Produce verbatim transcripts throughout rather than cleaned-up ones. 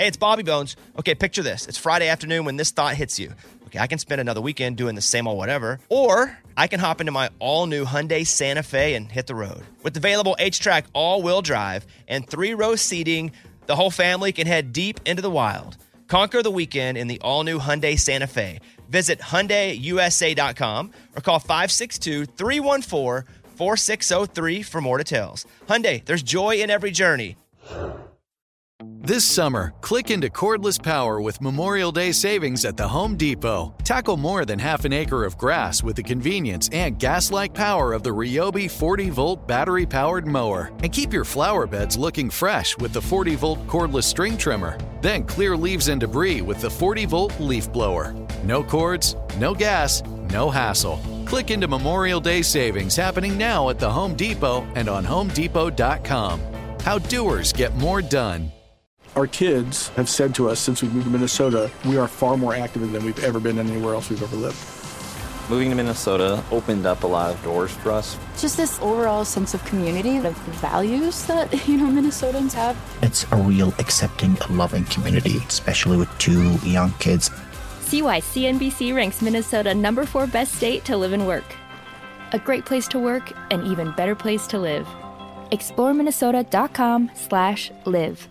Hey, it's Bobby Bones. Okay, picture this. It's Friday afternoon when this thought hits you. Okay, I can spend another weekend doing the same old whatever, or I can hop into my all-new Hyundai Santa Fe and hit the road. With available H-Track all-wheel drive and three-row seating, the whole family can head deep into the wild. Conquer the weekend in the all-new Hyundai Santa Fe. Visit Hyundai U S A dot com or call five six two, three one four, four six zero three for more details. Hyundai, there's joy in every journey. This summer, click into cordless power with Memorial Day savings at the Home Depot. Tackle more than half an acre of grass with the convenience and gas-like power of the Ryobi forty-volt battery-powered mower. And keep your flower beds looking fresh with the forty-volt cordless string trimmer. Then clear leaves and debris with the forty-volt leaf blower. No cords, no gas, no hassle. Click into Memorial Day savings happening now at the Home Depot and on home depot dot com. How doers get more done. Our kids have said to us since we moved to Minnesota, we are far more active than we've ever been anywhere else we've ever lived. Moving to Minnesota opened up a lot of doors for us. Just this overall sense of community, of values that, you know, Minnesotans have. It's a real accepting, loving community, especially with two young kids. See why C N B C ranks Minnesota number four best state to live and work. A great place to work, an even better place to live. explore minnesota dot com slash live.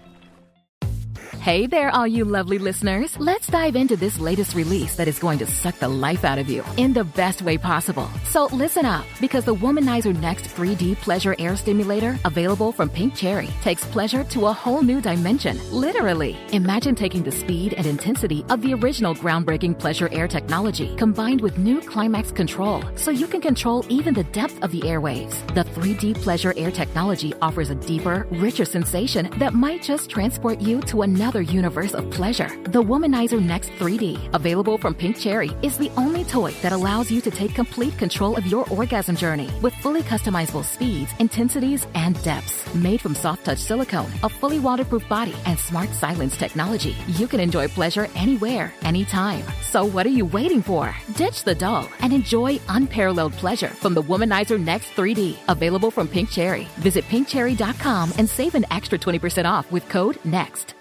Hey there, all you lovely listeners. Let's dive into this latest release that is going to suck the life out of you in the best way possible. So listen up, because the Womanizer Next three D Pleasure Air Stimulator, available from Pink Cherry, takes pleasure to a whole new dimension, literally. Imagine taking the speed and intensity of the original groundbreaking Pleasure Air technology, combined with new climax control, so you can control even the depth of the airwaves. The three D Pleasure Air technology offers a deeper, richer sensation that might just transport you to another universe of pleasure. The Womanizer Next three D, available from Pink Cherry, is the only toy that allows you to take complete control of your orgasm journey with fully customizable speeds, intensities, and depths. Made from soft touch silicone, a fully waterproof body, and smart silence technology, you can enjoy pleasure anywhere, anytime. So what are you waiting for? Ditch the doll and enjoy unparalleled pleasure from the Womanizer Next three D, available from Pink Cherry. Visit pink cherry dot com and save an extra twenty percent off with code NEXT.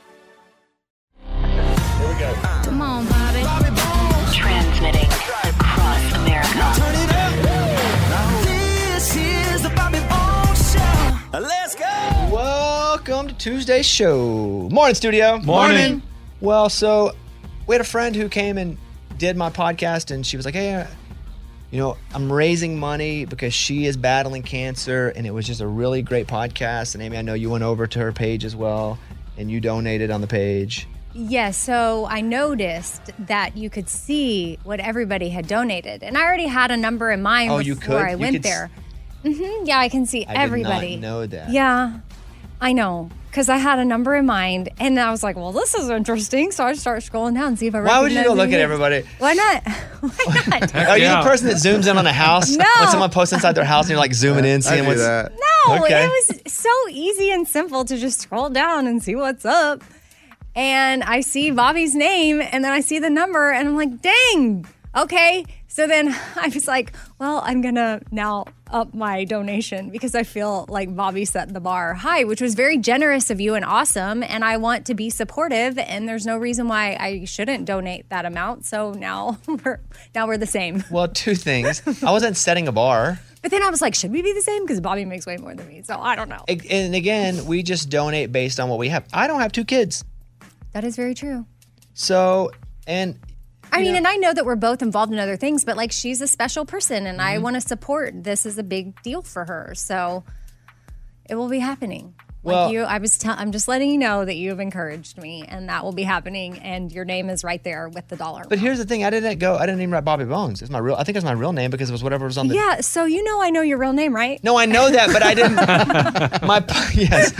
Come on, Bobby. Bobby Bones. Transmitting across America. Turn it up. This is the Bobby Bones Show. Let's go. Welcome to Tuesday's show. Morning, studio. Morning. Morning. Well, so we had a friend who came and did my podcast, and she was like, hey, you know, I'm raising money because she is battling cancer, and it was just a really great podcast. And Amy, I know you went over to her page as well, and you donated on the page. Yes, so I noticed that you could see what everybody had donated. And I already had a number in mind oh, before you could? I you went could there. S- mm-hmm, yeah, I can see I everybody. I did not know that. Yeah, I know. Because I had a number in mind. And I was like, well, this is interesting. So I start scrolling down and see if I Why would you go look names. at everybody? Why not? Why not? Are you Yeah. the person that zooms in on a house? No. When someone posts inside their house and you're like zooming in, I seeing do what's... that. No, Okay. it was so easy and simple to just scroll down and see what's up. And I see Bobby's name, and then I see the number, and I'm like, dang, okay. So then I was like, well, I'm going to now up my donation because I feel like Bobby set the bar high, which was very generous of you and awesome. And I want to be supportive, and there's no reason why I shouldn't donate that amount. So now we're, now we're the same. Well, two things. I wasn't setting a bar. But then I was like, should we be the same? Because Bobby makes way more than me. So I don't know. And again, we just donate based on what we have. I don't have two kids. That is very true. So, and I mean, know, and I know that we're both involved in other things, but like she's a special person and mm-hmm. I want to support. This is a big deal for her. So it will be happening. Well, like you, I was, t- I'm just letting you know that you have encouraged me and that will be happening. And your name is right there with the dollar. But here's the thing. I didn't go, I didn't even write Bobby Bones. It's my real, I think it's my real name because it was whatever was on the. Yeah. So, you know, I know your real name, right? No, I know that, but I didn't. my, yes.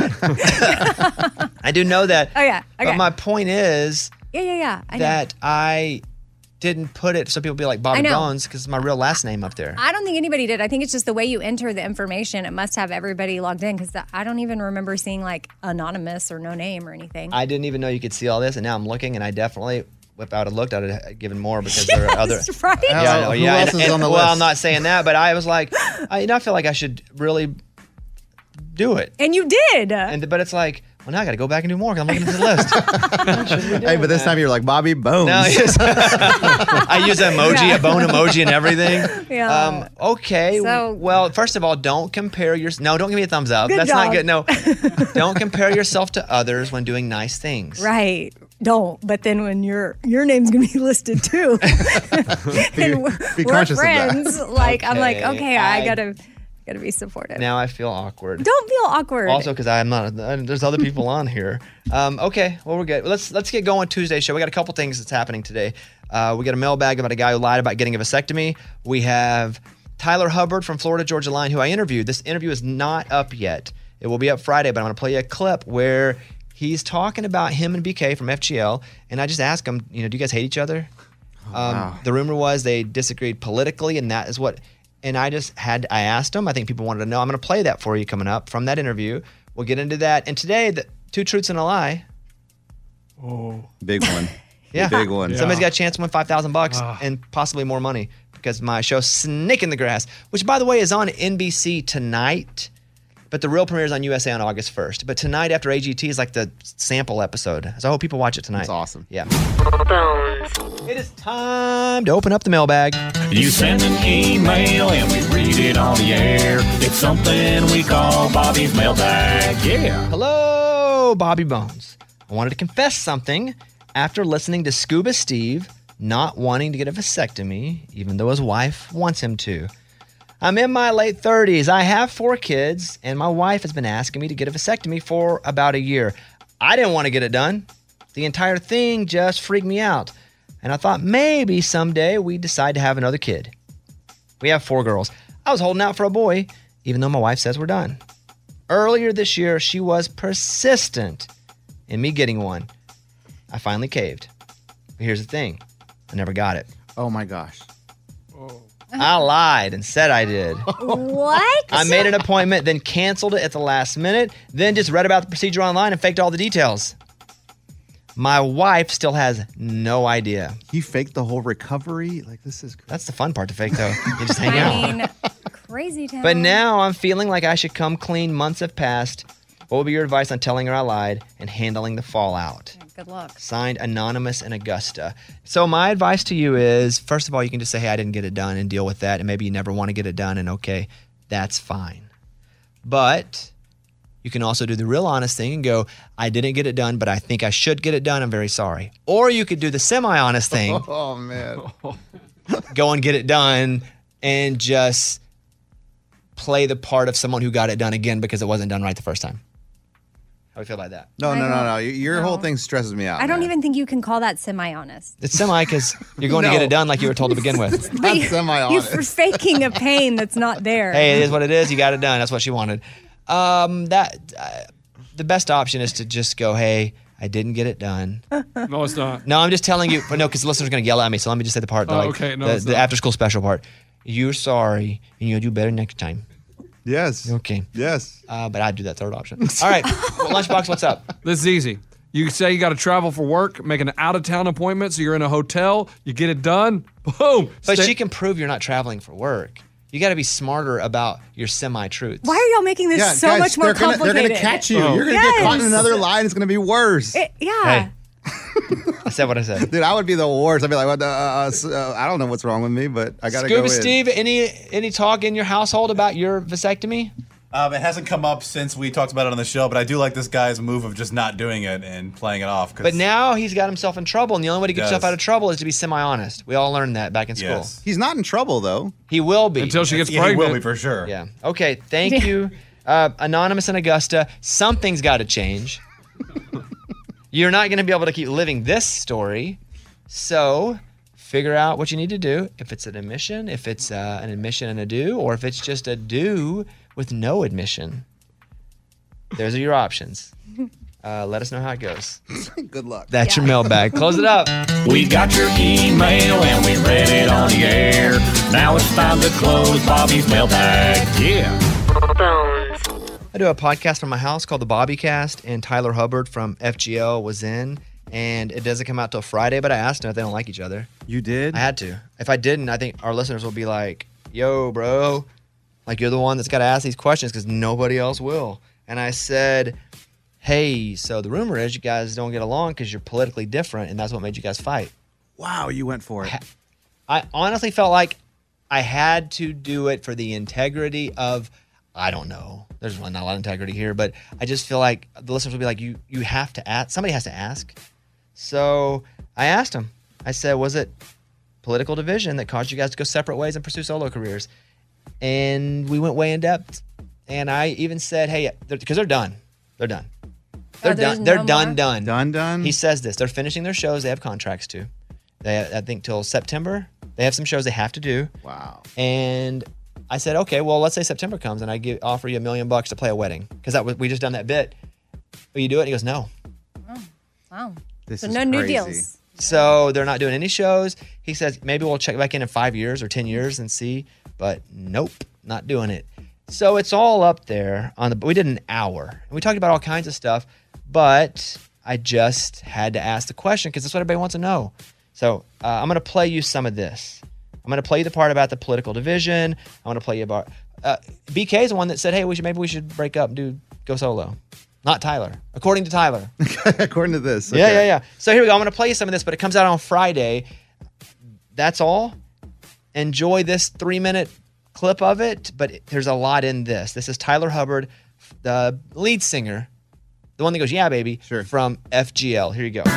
I do know that. Oh, yeah. Okay. But my point is yeah, yeah, yeah. I that know. I didn't put it so people be like Bobby I know. Bones because it's my real last name up there. I don't think anybody did. I think it's just the way you enter the information. It must have everybody logged in because I don't even remember seeing like anonymous or no name or anything. I didn't even know you could see all this, and now I'm looking, and I definitely, if I would have looked, I would have given more because there are other. Yes, right? Yeah, I know, Who yeah. else and, is and, on the well, list? I'm not saying that, but I was like, I, you know, I feel like I should really do it. And you did. And but it's like, Well, now I got to go back and do more because I'm looking at the list. Hey, but this time you're like Bobby Bones. No, yes. I use an emoji, Yeah. a bone emoji, and everything. Yeah. Um, okay. So- well, first of all, don't compare your. No, don't give me a thumbs up. Good That's job. not good. No, don't compare yourself to others when doing nice things. Right. Don't. But then when your your name's gonna be listed too, and we're, be we're conscious of that. friends. Like I'm like, Okay, okay, I, I- gotta gotta be supportive. Now I feel awkward. Don't feel awkward. Also, because I'm not. uh, There's other people on here. Um, okay, well we're good. Let's let's get going. Tuesday show. We got a couple things that's happening today. Uh, we got a mailbag about a guy who lied about getting a vasectomy. We have Tyler Hubbard from Florida Georgia Line, who I interviewed. This interview is not up yet. It will be up Friday, but I'm going to play you a clip where he's talking about him and B K from F G L, and I just asked him, you know, do you guys hate each other? Um, wow. The rumor was they disagreed politically, and that is what. And I just had, I asked him, I think people wanted to know. I'm going to play that for you coming up from that interview. We'll get into that. And today, the two truths and a lie. Oh. Big one. Yeah. Big one. Somebody's got a chance to win five thousand bucks and possibly more money because my show, Snake in the Grass, which, by the way, is on N B C tonight. But the real premiere is on U S A on August first. But tonight after A G T is like the sample episode. So I hope people watch it tonight. That's awesome. Yeah. It is time to open up the mailbag. You send an email and we read it on the air. It's something we call Bobby's mailbag. Yeah. Hello, Bobby Bones. I wanted to confess something after listening to Scuba Steve not wanting to get a vasectomy, even though his wife wants him to. I'm in my late thirties. I have four kids, and my wife has been asking me to get a vasectomy for about a year. I didn't want to get it done. The entire thing just freaked me out. And I thought maybe someday we'd decide to have another kid. We have four girls. I was holding out for a boy, even though my wife says we're done. Earlier this year, she was persistent in me getting one. I finally caved. But here's the thing. I never got it. Oh my gosh. I lied and said I did. What? I made an appointment, then canceled it at the last minute, then just read about the procedure online and faked all the details. My wife still has no idea. You faked the whole recovery? Like, this is crazy. That's the fun part to fake, though. You just hang out. I mean, crazy town. But now I'm feeling like I should come clean. Months have passed. What would be your advice on telling her I lied and handling the fallout? Good luck. Signed, Anonymous in Augusta. So my advice to you is, first of all, you can just say, hey, I didn't get it done and deal with that. And maybe you never want to get it done. And okay, that's fine. But you can also do the real honest thing and go, I didn't get it done, but I think I should get it done. I'm very sorry. Or you could do the semi-honest thing. Oh, man. Go and get it done and just play the part of someone who got it done again because it wasn't done right the first time. How do you feel about that? No, no, I no, don't- no. Your no. whole thing stresses me out. I don't man. even think you can call that semi-honest. It's semi because you're going to get No. it done like you were told to begin with. But you- That's semi-honest. You're faking a pain that's not there. Hey, it is what it is. You got it done. That's what she wanted. Um, that uh, the best option is to just go, hey, I didn't get it done. No, it's not. No, I'm just telling you. But no, because the listener's going to yell at me. So let me just say the part. Oh, like, okay. No, the, it's the not. after school special part. You're sorry, and you'll do better next time. Yes. Okay. Yes. Uh, but I'd do that third option. All right. Well, Lunchbox, what's up? This is easy. You say you got to travel for work, make an out-of-town appointment, so you're in a hotel, you get it done, boom. But Stay- she can prove you're not traveling for work. You got to be smarter about your semi-truths. Why are y'all making this Yeah, so guys, much more they're gonna, complicated? They're going to catch you. Oh. You're going to get caught in Yes. another line. It's going to be worse. It- yeah. Hey. I said what I said. Dude, I would be the worst. I'd be like, what the, uh, uh, uh, I don't know what's wrong with me, but I got to go Scuba in. Steve, any any talk in your household about your vasectomy? Um, it hasn't come up since we talked about it on the show, but I do like this guy's move of just not doing it and playing it off. 'cause- But now he's got himself in trouble, and the only way to get He yourself does. out of trouble is to be semi-honest. We all learned that back in school. Yes. He's not in trouble, though. He will be. until she gets Yeah, he pregnant. will be for sure. Yeah. Okay, thank you. Uh, Anonymous in Augusta, something's got to change. You're not going to be able to keep living this story. So figure out what you need to do. If it's an admission, if it's uh, an admission and a do, or if it's just a do with no admission. Those are your options. Uh, let us know how it goes. Good luck. That's Yeah. your mailbag. Close it up. We got your email and we read it on the air. Now it's time to close Bobby's mailbag. Yeah. I do a podcast from my house called the Bobby Cast, and Tyler Hubbard from F G L was in, and it doesn't come out till Friday, but I asked him if they don't like each other. You did? I had to. If I didn't, I think our listeners will be like, yo, bro, like you're the one that's got to ask these questions because nobody else will. And I said, hey, so the rumor is you guys don't get along because you're politically different, and that's what made you guys fight. Wow, you went for it. I honestly felt like I had to do it for the integrity of, I don't know, there's really not a lot of integrity here, but I just feel like the listeners will be like, you you have to ask, somebody has to ask. So I asked him. I said, was it political division that caused you guys to go separate ways and pursue solo careers? And we went way in depth. And I even said, hey, because they're, they're done. They're done. They're Oh, there's done. They're no done, more? done. Done, done? He says this. They're finishing their shows. They have contracts to. They, I think till September. They have some shows they have to do. Wow. And I said, okay, well, let's say September comes and I give, offer you a million bucks to play a wedding. Because that was, we just done that bit. Will you do it? And he goes, no. Oh, wow. This so is no new crazy. deals. So they're not doing any shows. He says, maybe we'll check back in in five years or ten years and see. But nope, not doing it. So it's all up there on the. We did an hour and we talked about all kinds of stuff, but I just had to ask the question because that's what everybody wants to know. So uh, I'm going to play you some of this. I'm going to play you the part about the political division. I'm going to play you about uh, B K is the one that said, "Hey, we should maybe we should break up, and do go solo." Not Tyler, according to Tyler. According to this. Yeah, okay. yeah, yeah. So here we go. I'm going to play you some of this, but it comes out on Friday. That's all. Enjoy this three-minute clip of it, but it, there's a lot in this. This is Tyler Hubbard, the lead singer, the one that goes, yeah, baby, sure. from F G L. Here you go.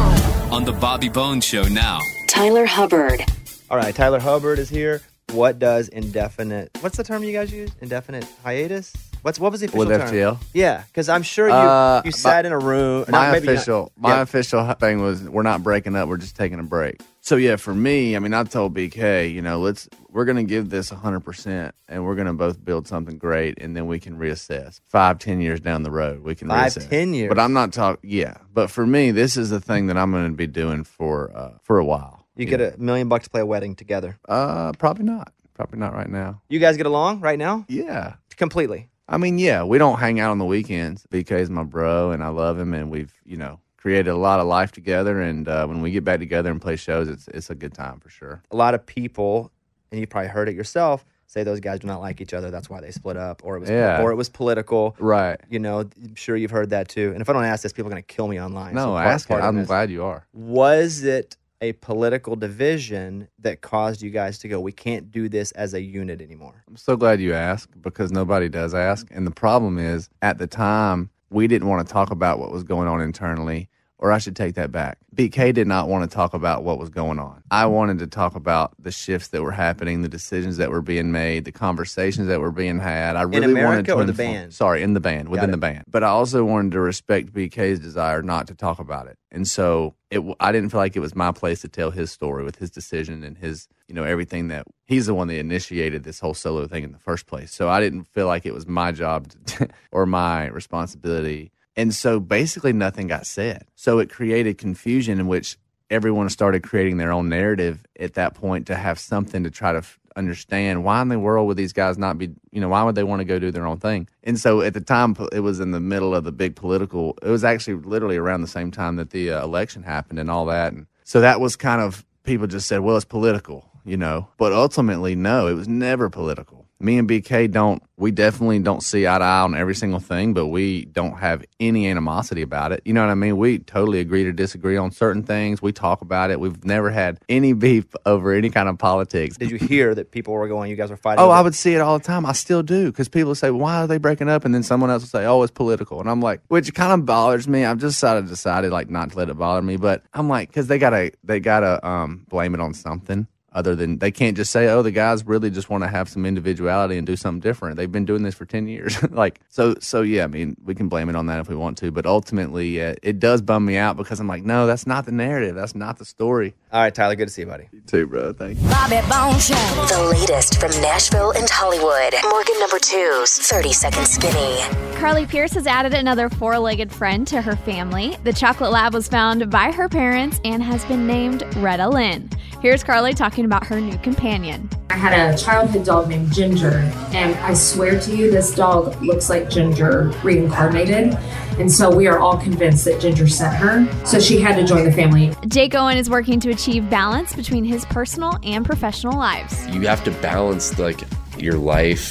On the Bobby Bones Show now. Tyler Hubbard. All right, Tyler Hubbard is here. What does indefinite, what's the term you guys use? Indefinite hiatus? What's What was the official With term? F G L? Yeah, because I'm sure you Uh, you sat my- in a room. My no, maybe not. official, my Yeah. official thing was we're not breaking up. We're just taking a break. So yeah, for me, I mean, I told B K, you know, let's we're gonna give this a hundred percent, and we're gonna both build something great, and then we can reassess five, ten years down the road. We can Five, reassess. ten years. But I'm not talking. Yeah, but for me, this is the thing that I'm gonna be doing for uh, for a while. You get a million bucks to play a wedding together. Uh, probably not. Probably not right now. You guys get along right now? Yeah. Completely. I mean, yeah, we don't hang out on the weekends. B K's my bro, and I love him, and we've, you know, created a lot of life together. And uh, when we get back together and play shows, it's it's a good time for sure. A lot of people, and you probably heard it yourself, say those guys do not like each other. That's why they split up, or it was, Yeah. or it was political. Right. You know, I'm sure you've heard that too. And if I don't ask this, people are going to kill me online. No, So part- ask it. part of I'm this- glad you are. Was it a political division that caused you guys to go, we can't do this as a unit anymore? I'm so glad you asked because nobody does ask. And the problem is, at the time, we didn't want to talk about what was going on internally, or I should take that back. B K did not want to talk about what was going on. I wanted to talk about the shifts that were happening, the decisions that were being made, the conversations that were being had. I really America wanted to or the inform- band? Sorry, in the band, within it. the band. But I also wanted to respect B K's desire not to talk about it. And so it, I didn't feel like it was my place to tell his story with his decision and his, you know, everything that he's the one that initiated this whole solo thing in the first place. So I didn't feel like it was my job to, or my responsibility. And so basically nothing got said. So it created confusion in which everyone started creating their own narrative at that point to have something to try to f- understand why in the world would these guys not be, you know, why would they want to go do their own thing? And so at the time, po- it was in the middle of the big political, it was actually literally around the same time that the uh, election happened and all that. And so that was kind of, people just said, well, it's political, you know, but ultimately, no, it was never political. Me and B K don't, we definitely don't see eye to eye on every single thing, but we don't have any animosity about it. You know what I mean? We totally agree to disagree on certain things. We talk about it. We've never had any beef over any kind of politics. Did you hear that people were going, you guys were fighting? Oh, over I it? would see it all the time. I still do because people say, why are they breaking up? And then someone else will say, oh, it's political. And I'm like, which kind of bothers me. I've just decided, decided like not to let it bother me. But I'm like, because they got to they gotta um, blame it on something. Other than they can't just say, oh, the guys really just want to have some individuality and do something different. They've been doing this for ten years. like, so, so yeah, I mean, we can blame it on that if we want to. But ultimately, uh, it does bum me out because I'm like, no, that's not the narrative. That's not the story. All right, Tyler, good to see you, buddy. You too, bro. Thank you. Bobby Bones Show. The latest from Nashville and Hollywood. Morgan number two's thirty Second Skinny. Carly Pierce has added another four-legged friend to her family. The chocolate lab was found by her parents and has been named Retta Lynn. Here's Carly talking about her new companion. I had a childhood dog named Ginger, and I swear to you, this dog looks like Ginger reincarnated. And so we are all convinced that Ginger sent her. So she had to join the family. Jake Owen is working to achieve balance between his personal and professional lives. You have to balance like your life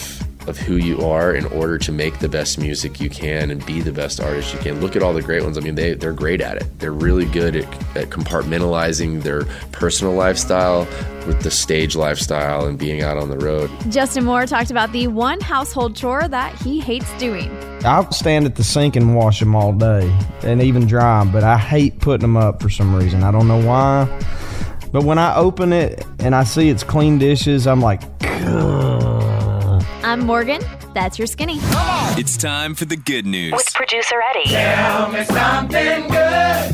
of who you are in order to make the best music you can and be the best artist you can. Look at all the great ones. I mean, they, they're great at it. They're really good at, at compartmentalizing their personal lifestyle with the stage lifestyle and being out on the road. Justin Moore talked about the one household chore that he hates doing. I'll stand at the sink and wash them all day and even dry them, but I hate putting them up for some reason. I don't know why. But when I open it and I see it's clean dishes, I'm like, ugh. I'm Morgan. That's your skinny. It's time for the good news. With producer Eddie. Tell me something good.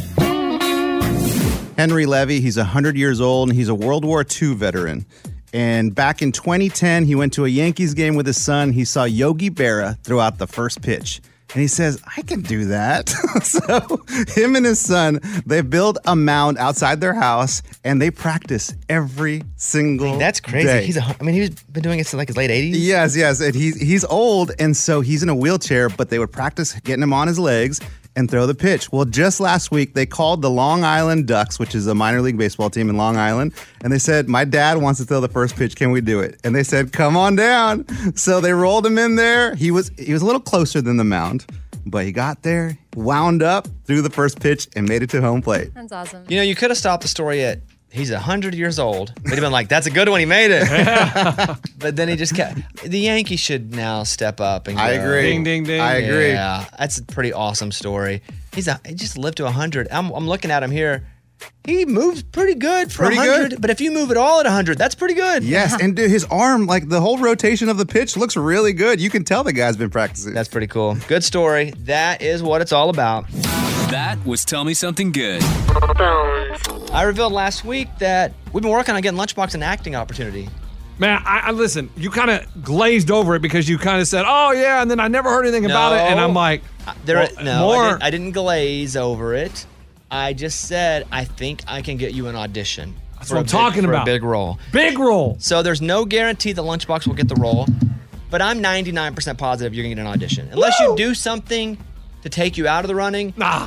Henry Levy, he's one hundred years old, and he's a World War Two veteran. And back in twenty ten, he went to a Yankees game with his son. He saw Yogi Berra throw out the first pitch. And he says, I can do that. So him and his son, they build a mound outside their house, and they practice every single I mean, that's crazy. day. He's a, I mean, he's been doing it since like his late eighties. Yes, yes. And he's, he's old, and so he's in a wheelchair, but they would practice getting him on his legs and throw the pitch. Well, just last week, they called the Long Island Ducks, which is a minor league baseball team in Long Island, and they said, my dad wants to throw the first pitch. Can we do it? And they said, come on down. So they rolled him in there. He was he was a little closer than the mound, but he got there, wound up, threw the first pitch, and made it to home plate. That's awesome. You know, you could have stopped the story at he's one hundred years old. They'd have been like, that's a good one. He made it. But then he just kept. The Yankees should now step up and go. I agree. Ding, ding, ding. I agree. Yeah, that's a pretty awesome story. He's a, he just lived to one hundred. I'm, I'm looking at him here. He moves pretty good for Pretty one hundred. good. But if you move it all at one hundred, that's pretty good. Yes, and dude, his arm, like the whole rotation of the pitch looks really good. You can tell the guy's been practicing. That's pretty cool. Good story. That is what it's all about. That was Tell Me Something Good. I revealed last week that we've been working on getting Lunchbox an acting opportunity. Man, I, I listen, you kind of glazed over it because you kind of said, oh, yeah, and then I never heard anything about it. And I'm like, Uh, there, well, no, more. I didn't, I didn't glaze over it. I just said, I think I can get you an audition. That's for what a I'm big- talking for about. a big role. Big role. So there's no guarantee that Lunchbox will get the role, but I'm ninety-nine percent positive you're going to get an audition. Unless Woo! you do something to take you out of the running. Nah.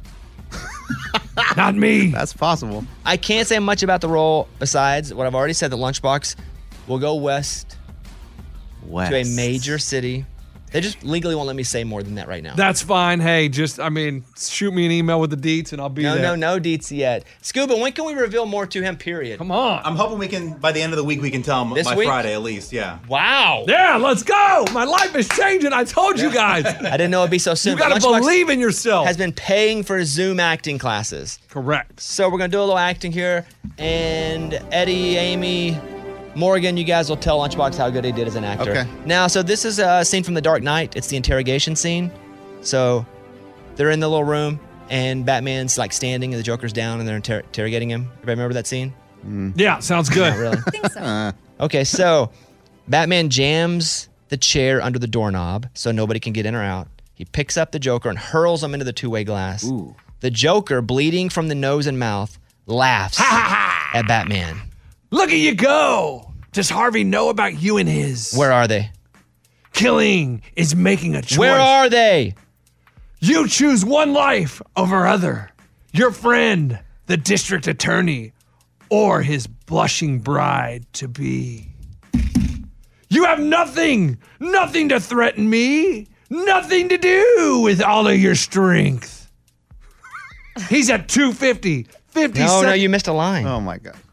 Not me. That's possible. I can't say much about the role besides what I've already said, that Lunchbox will go west, West. to a major city. They just legally won't let me say more than that right now. That's fine. Hey, just, I mean, shoot me an email with the deets and I'll be no, there. no, no deets yet. Scuba, when can we reveal more to him, period? Come on. I'm hoping we can, by the end of the week, we can tell him This by week? Friday at least. Yeah. Wow. Yeah, let's go. My life is changing. I told you guys. I didn't know it'd be so soon. You got to Lunchbox believe in yourself. has been paying for Zoom acting classes. Correct. So we're going to do a little acting here. And Eddie, Amy, Morgan, you guys will tell Lunchbox how good he did as an actor. Okay. Now, so this is a scene from The Dark Knight. It's the interrogation scene. So they're in the little room, and Batman's like standing, and the Joker's down, and they're inter- interrogating him. Everybody remember that scene? Yeah, sounds good. Not really. I think so. Okay, so Batman jams the chair under the doorknob so nobody can get in or out. He picks up the Joker and hurls him into the two-way glass. Ooh. The Joker, bleeding from the nose and mouth, laughs at Batman. Look at you go. Does Harvey know about you and his? Where are they? Killing is making a choice. Where are they? You choose one life over other. Your friend, the district attorney, or his blushing bride to be. You have nothing, nothing to threaten me, nothing to do with all of your strength. He's at two fifty. fifty No, sec- no, you missed a line. Oh, my God.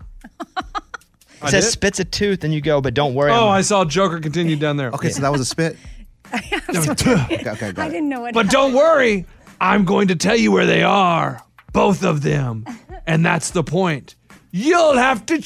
It says spits a tooth, and you go, but don't worry. Oh, I'm- I saw Joker continue down there. Okay, so that was a spit. I'm was sorry. two. Okay, okay, got I it. didn't know what But don't worry, I'm going to tell you where they are, both of them. And that's the point. You'll have to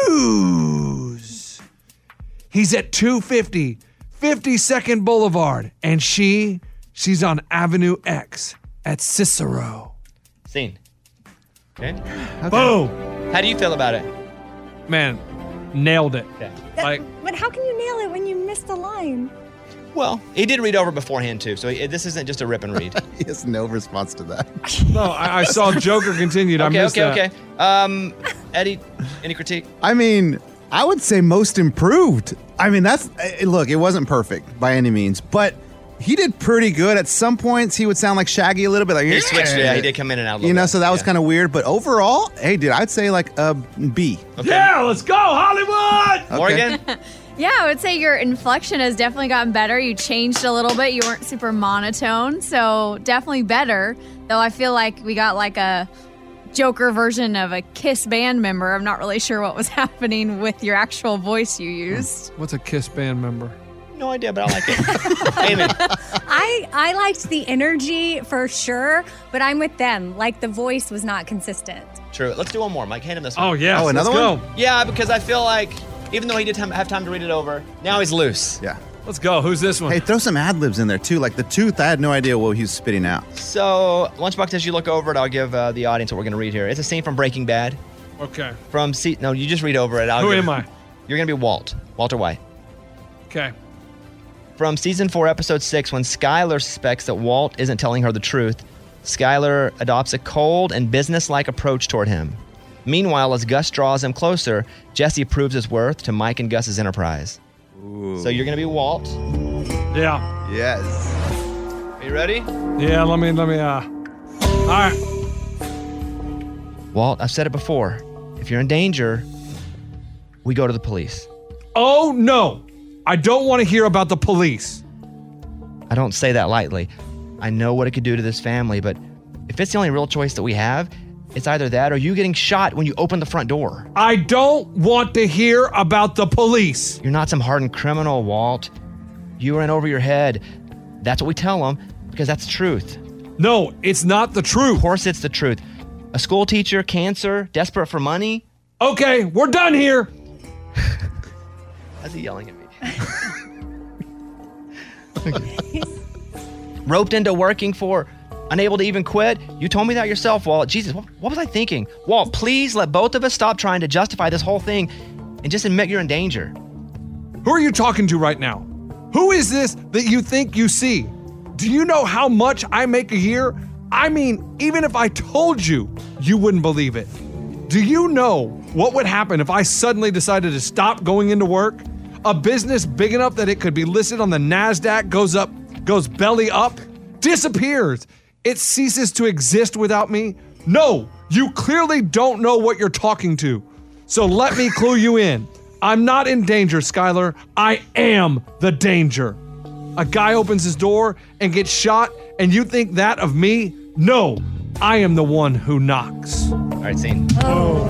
choose. He's at two fifty, fifty-second Boulevard, and she, she's on Avenue X at Cicero. Scene. Okay. Boom. How do you feel about it? Man, nailed it. Okay. Like, But how can you nail it when you missed a line? Well, he did read over beforehand, too, so he- this isn't just a rip and read. He has no response to that. no, I, I saw Joker continued. I Okay, missed okay, that. okay. Um, Eddie, any critique? I mean, I would say most improved. I mean, that's eh, look, it wasn't perfect by any means, but he did pretty good. At some points, he would sound like Shaggy a little bit, like He switched, yeah, he did come in and out a little You know, bit, so that was yeah. kind of weird. But overall, hey, dude, I'd say like a B. Okay. Yeah, let's go, Hollywood! Morgan? Yeah, I would say your inflection has definitely gotten better. You changed a little bit. You weren't super monotone, so definitely better. Though I feel like we got like a Joker version of a Kiss band member. I'm not really sure what was happening with your actual voice you used. What's a Kiss band member? No idea, but I like it. Amy. I I liked the energy for sure, but I'm with them. Like the voice was not consistent. True. Let's do one more. Mike, hand him this one. Oh, yes. Oh, another let's one? go. Yeah, because I feel like even though he did have time to read it over, now he's loose. Yeah. Let's go. Who's this one? Hey, throw some ad libs in there too. Like the tooth, I had no idea what he was spitting out. So, Lunchbox, as you look over it, I'll give uh, the audience what we're going to read here. It's a scene from Breaking Bad. Okay. From se- No, you just read over it. I'll Who give- am I? You're going to be Walt. Walter White. Okay. From season four, episode six, when Skylar suspects that Walt isn't telling her the truth, Skylar adopts a cold and business-like approach toward him. Meanwhile, as Gus draws him closer, Jesse proves his worth to Mike and Gus's enterprise. Ooh. So you're going to be Walt. Yeah. Yes. Are you ready? Yeah, let me, let me, uh. All right. Walt, I've said it before. If you're in danger, we go to the police. Oh, no. I don't want to hear about the police. I don't say that lightly. I know what it could do to this family, but if it's the only real choice that we have, it's either that or you getting shot when you open the front door. I don't want to hear about the police. You're not some hardened criminal, Walt. You were in over your head. That's what we tell them because that's the truth. No, it's not the truth. Of course it's the truth. A school teacher, cancer, desperate for money. Okay, we're done here. How's he yelling at me? Roped into working for, unable to even quit. You told me that yourself, Walt. Jesus, what, what was I thinking? Walt, please let both of us stop trying to justify this whole thing and just admit you're in danger. Who are you talking to right now? Who is this that you think you see? Do you know how much I make a year? I mean, even if I told you, you wouldn't believe it. Do you know what would happen if I suddenly decided to stop going into work? A business big enough that it could be listed on the NASDAQ goes up, goes belly up, disappears. It ceases to exist without me? No, you clearly don't know what you're talking to. So let me clue you in. I'm not in danger, Skylar. I am the danger. A guy opens his door and gets shot, and you think that of me? No, I am the one who knocks. All right, scene. Oh.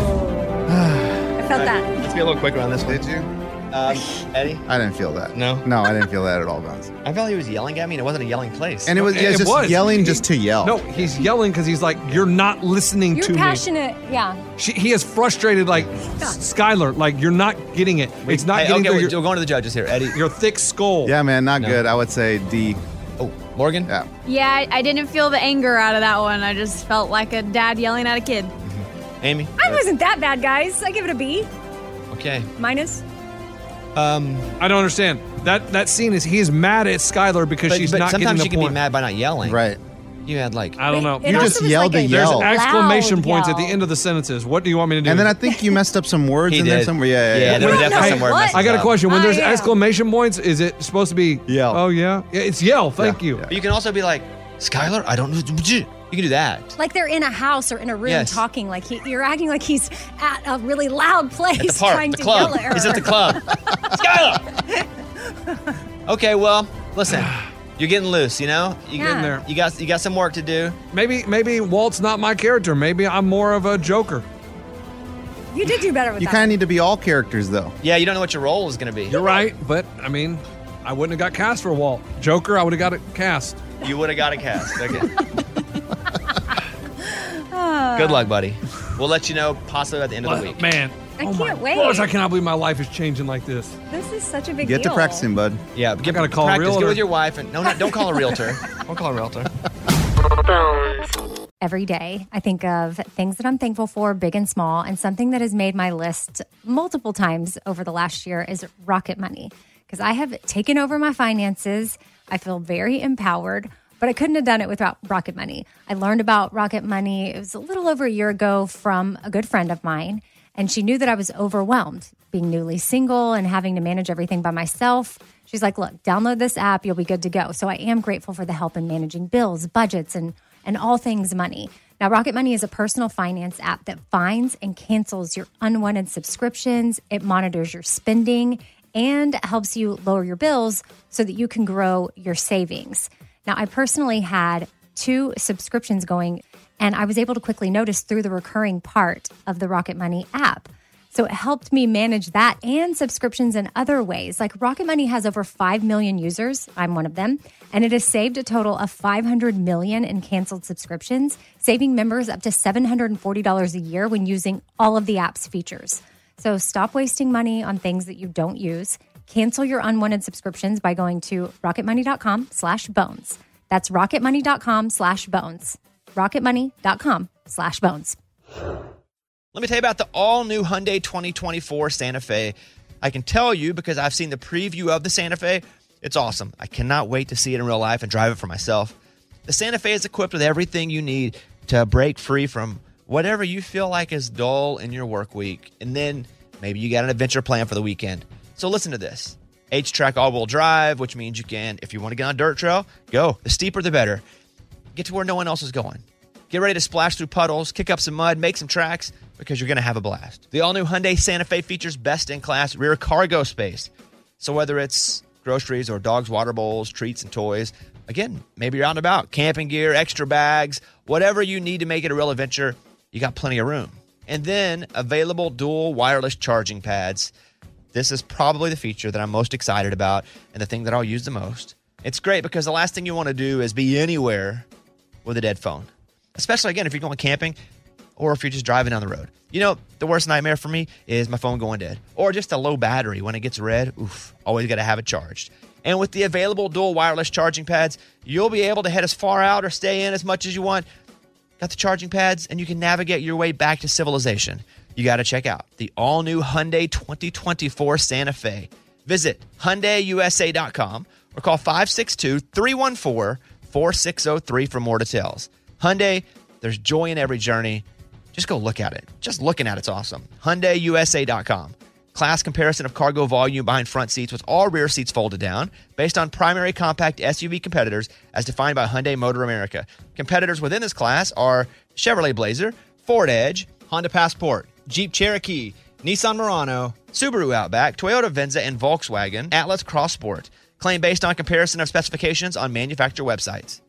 I felt that. Let's be a little quicker on this one. Did you? Um, Eddie? I didn't feel that. No? No, I didn't feel that at all, Guns. I felt he was yelling at me, and it wasn't a yelling place. And it was, yeah, It just was. yelling He- just to yell. No, he's yelling because he's like, you're not listening You're to passionate. Yeah. me. She, he is frustrated, like, Skylar, like, you're not getting it. It's not Hey, getting okay, through we're, your, we're going to the judges here. Eddie. your thick skull. Yeah, man, not No. good. I would say D. Oh, Morgan? Yeah. Yeah, I, I didn't feel the anger out of that one. I just felt like a dad yelling at a kid. Amy? I wasn't that bad, guys. I give it a B. Okay. Minus. Um, I don't understand. That that scene is he's mad at Skylar because but, she's but not getting sometimes the she can point. be mad by not yelling. Right. You had like... I don't know. It You also just was yelled like to a There's yell. exclamation loud points at the yell. end of the sentences. What do you want me to do? And then I think you messed up some words He in there did. somewhere. Yeah, yeah, Yeah, yeah. there were No, definitely no, some word what? messes I got a up. question. When I there's am. exclamation points, is it supposed to be Yell. Oh yeah, yeah it's yell. Thank Yeah, you. yeah. But you can also be like, Skylar, I don't know. You can do that. Like they're in a house or in a room Yes. talking. Like he, you're acting like he's at a really loud place At the park, trying the to club. yell at her. He's at the club. Skylar! Okay, well, listen. You're getting loose, you know? You Yeah. Getting there. You got you got some work to do. Maybe maybe Walt's not my character. Maybe I'm more of a Joker. You did do better with You that. kind of need to be all characters, though. Yeah, you don't know what your role is going to be. You're right, but I mean, I wouldn't have got cast for Walt. Joker, I would have got it cast. You would have got a cast. Okay. Good luck, buddy. We'll let you know possibly at the end of the week. Man, I oh can't my wait. gosh, I cannot believe my life is changing like this. This is such a big Get deal. to practicing, bud. Yeah, get, gotta call a practice. Get realtor. with your wife and no, no, don't call a realtor. Don't call a realtor. Every day, I think of things that I'm thankful for, big and small, and something that has made my list multiple times over the last year is Rocket Money. Because I have taken over my finances. I feel very empowered, but I couldn't have done it without Rocket Money. I learned about Rocket Money, it was a little over a year ago from a good friend of mine, and she knew that I was overwhelmed being newly single and having to manage everything by myself. She's like, look, download this app, you'll be good to go. So I am grateful for the help in managing bills, budgets, and, and all things money. Now, Rocket Money is a personal finance app that finds and cancels your unwanted subscriptions. It monitors your spending and helps you lower your bills so that you can grow your savings. Now, I personally had two subscriptions going, and I was able to quickly notice through the recurring part of the Rocket Money app. So it helped me manage that and subscriptions in other ways. Like Rocket Money has over five million users. I'm one of them. And it has saved a total of five hundred million in canceled subscriptions, saving members up to seven hundred forty dollars a year when using all of the app's features. So stop wasting money on things that you don't use. Cancel your unwanted subscriptions by going to rocketmoney.com slash bones. That's rocketmoney.com slash bones. rocketmoney.com slash bones. Let me tell you about the all-new Hyundai twenty twenty-four Santa Fe. I can tell you because I've seen the preview of the Santa Fe. It's awesome. I cannot wait to see it in real life and drive it for myself. The Santa Fe is equipped with everything you need to break free from whatever you feel like is dull in your work week. And then maybe you got an adventure plan for the weekend. So listen to this. H-Track all-wheel drive, which means you can, if you want to get on a dirt trail, go. The steeper, the better. Get to where no one else is going. Get ready to splash through puddles, kick up some mud, make some tracks, because you're going to have a blast. The all-new Hyundai Santa Fe features best-in-class rear cargo space. So whether it's groceries or dogs' water bowls, treats, and toys, again, maybe you're out and about, camping gear, extra bags, whatever you need to make it a real adventure, you got plenty of room. And then available dual wireless charging pads. This is probably the feature that I'm most excited about and the thing that I'll use the most. It's great because the last thing you want to do is be anywhere with a dead phone, especially, again, if you're going camping or if you're just driving down the road. You know, the worst nightmare for me is my phone going dead or just a low battery. When it gets red, oof, always got to have it charged. And with the available dual wireless charging pads, you'll be able to head as far out or stay in as much as you want. Got the charging pads, and you can navigate your way back to civilization. You got to check out the all-new Hyundai twenty twenty-four Santa Fe. Visit Hyundai U S A dot com or call five six two, three one four, four six zero three for more details. Hyundai, there's joy in every journey. Just go look at it. Just looking at it's awesome. Hyundai U S A dot com. Class comparison of cargo volume behind front seats with all rear seats folded down based on primary compact S U V competitors as defined by Hyundai Motor America. Competitors within this class are Chevrolet Blazer, Ford Edge, Honda Passport, Jeep Cherokee, Nissan Murano, Subaru Outback, Toyota Venza, and Volkswagen Atlas Cross Sport. Claim based on comparison of specifications on manufacturer websites.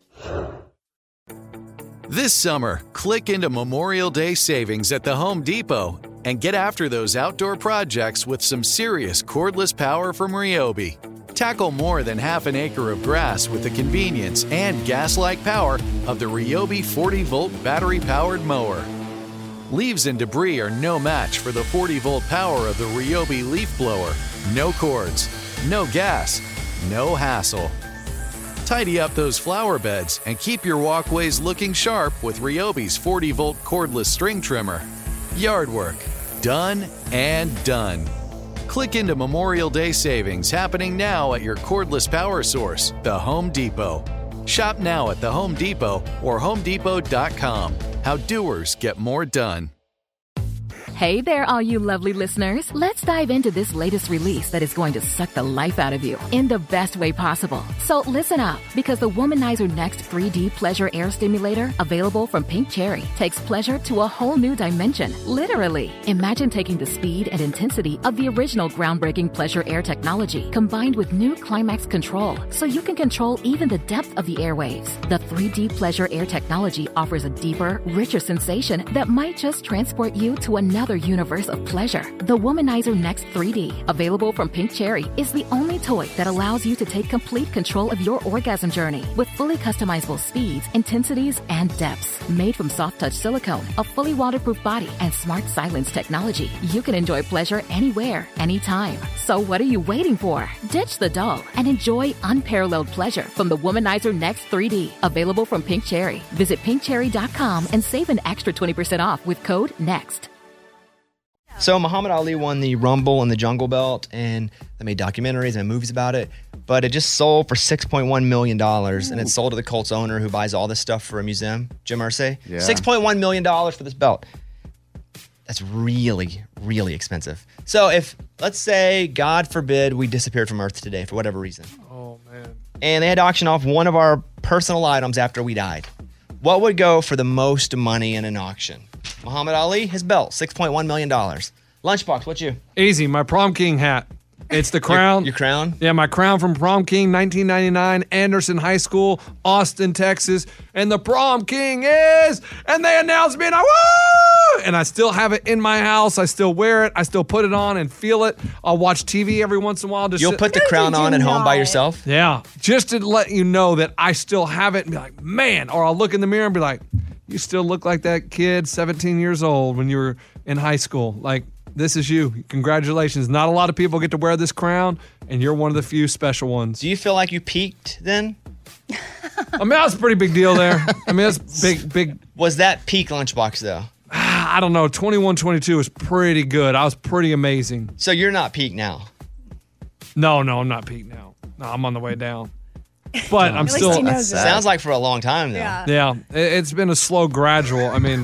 This summer, click into Memorial Day savings at the Home Depot and get after those outdoor projects with some serious cordless power from Ryobi. Tackle more than half an acre of grass with the convenience and gas-like power of the Ryobi forty volt battery-powered mower. Leaves and debris are no match for the forty volt power of the Ryobi leaf blower. No cords, no gas, no hassle. Tidy up those flower beds and keep your walkways looking sharp with Ryobi's forty volt cordless string trimmer. Yard work, done and done. Click into Memorial Day savings happening now at your cordless power source, the Home Depot. Shop now at the Home Depot or home depot dot com. How doers get more done. Hey there, all you lovely listeners. Let's dive into this latest release that is going to suck the life out of you in the best way possible. So listen up, because the Womanizer Next three D Pleasure Air Stimulator, available from Pink Cherry, takes pleasure to a whole new dimension, literally. Imagine taking the speed and intensity of the original groundbreaking Pleasure Air technology combined with new climax control, so you can control even the depth of the airwaves. The three D Pleasure Air technology offers a deeper, richer sensation that might just transport you to another universe of pleasure. The Womanizer Next three D, available from Pink Cherry, is the only toy that allows you to take complete control of your orgasm journey with fully customizable speeds, intensities, and depths. Made from soft touch silicone, a fully waterproof body, and smart silence technology, you can enjoy pleasure anywhere, anytime. So what are you waiting for? Ditch the doll and enjoy unparalleled pleasure from the Womanizer Next three D, available from Pink Cherry. Visit pink cherry dot com and save an extra twenty percent off with code NEXT. So Muhammad Ali won the Rumble and the Jungle Belt, and they made documentaries and movies about it, but it just sold for six point one million dollars, and it sold to the Colts owner who buys all this stuff for a museum, Jim Irsay. Yeah. six point one million dollars for this belt. That's really, really expensive. So if, let's say, God forbid, we disappeared from Earth today for whatever reason. Oh, man. And they had to auction off one of our personal items after we died. What would go for the most money in an auction? Muhammad Ali, his belt, six point one million dollars. Lunchbox, what's you? Easy, my prom king hat. It's the crown. Your, your crown? Yeah, my crown from Prom King nineteen ninety-nine, Anderson High School, Austin, Texas. And the prom king is, and they announced me, and I, woo! And I still have it in my house. I still wear it. I still put it on and feel it. I'll watch T V every once in a while. Just You'll sit- put the crown on at home by yourself? Yeah, just to let you know that I still have it and be like, man, or I'll look in the mirror and be like, you still look like that kid seventeen years old when you were in high school. Like, this is you. Congratulations. Not a lot of people get to wear this crown, and you're one of the few special ones. Do you feel like you peaked then? I mean, that's a pretty big deal there. I mean, that's big, big. Was that peak Lunchbox, though? I don't know. twenty-one twenty-two was pretty good. I was pretty amazing. So you're not peak now? No, no, I'm not peak now. No, I'm on the way down. But I'm At least still. he knows it. Sounds like for a long time, though. Yeah. Yeah, it- it's been a slow gradual. I mean,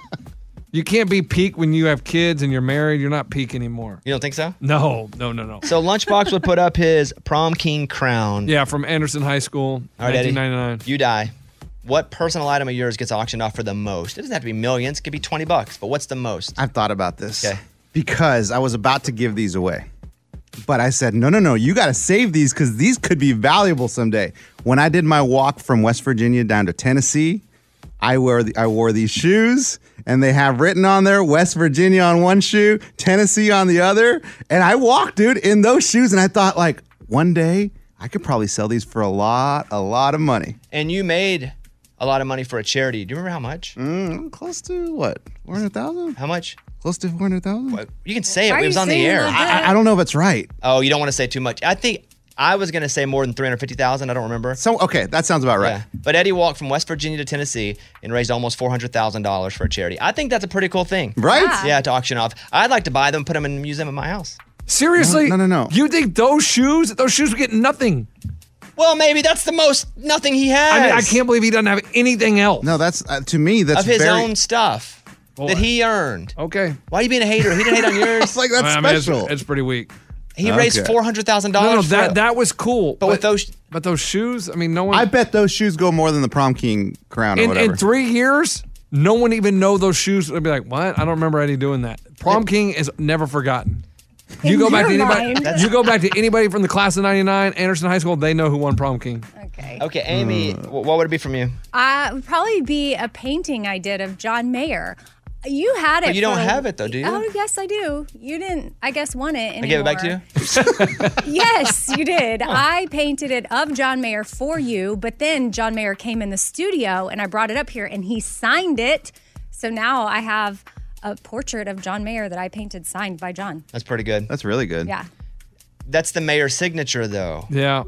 you can't be peak when you have kids and you're married. You're not peak anymore. You don't think so? No, no, no, no. So Lunchbox would put up his prom king crown. Yeah, from Anderson High School, All right, Eddie. nineteen ninety-nine. You die. What personal item of yours gets auctioned off for the most? It doesn't have to be millions. It could be twenty bucks. But what's the most? I've thought about this. Okay. Because I was about to give these away. But I said, no, no, no, you got to save these because these could be valuable someday. When I did my walk from West Virginia down to Tennessee, I wore the, I wore these shoes, and they have written on there West Virginia on one shoe, Tennessee on the other. And I walked, dude, in those shoes, and I thought, like, one day I could probably sell these for a lot, a lot of money. And you made a lot of money for a charity. Do you remember how much? Mm, close to what? four hundred thousand? How much? Close to four hundred thousand? You can say it. Why are It was you on the saying air. like that? I- I don't know if it's right. Oh, you don't want to say too much. I think I was going to say more than three hundred fifty thousand dollars. I don't remember. So, okay, that sounds about right. Yeah. But Eddie walked from West Virginia to Tennessee and raised almost four hundred thousand dollars for a charity. I think that's a pretty cool thing. Right? Yeah. Yeah, to auction off. I'd like to buy them, put them in the museum at my house. Seriously? No, no, no. You think those shoes, those shoes would get nothing? Well, maybe that's the most nothing he has. I mean, I can't believe he doesn't have anything else. No, that's, uh, to me, that's of his very... own stuff that he earned. Okay. Why are you being a hater? He didn't hate on yours. It's like, that's I mean, it's- special. it's, pretty weak. He raised four hundred thousand No, dollars. no, that that was cool. But, with those, but those shoes, I mean, no one. I bet those shoes go more than the prom king crown or in, whatever. in three years, no one even know those shoes. Would be like, what? I don't remember Eddie doing that. Prom king is never forgotten. You In go back to your anybody. mind. You go back to anybody from the class of ninety-nine, Anderson High School. They know who won prom king. Okay. Okay, Amy, Hmm. wh- what would it be from you? Uh, it would probably be a painting I did of John Mayer. You had it. Oh, you don't for- have it, though, do you? Oh, yes, I do. You didn't, I guess, want it anymore. I gave it back to you? Yes, you did. I painted it of John Mayer for you, but then John Mayer came in the studio and I brought it up here and he signed it. So now I have a portrait of John Mayer that I painted signed by John. That's pretty good. That's really good. Yeah. That's the mayor's signature, though. Yeah.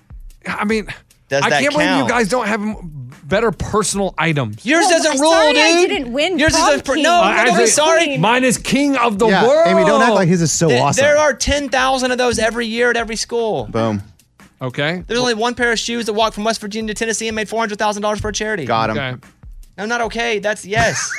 I mean, Does I that can't believe count? you guys don't have m- better personal items. Yours Well, doesn't rule, sorry dude. I didn't win Yours prom is a pr- king. no. Uh, no, don't be as a- sorry. Mine is king of the Yeah, world. Amy, don't act like his is so Th- awesome. There are ten thousand of those every year at every school. Boom. Okay. There's only one pair of shoes that walked from West Virginia to Tennessee and made four hundred thousand dollars for a charity. Got him. Okay. No, not okay. That's yes.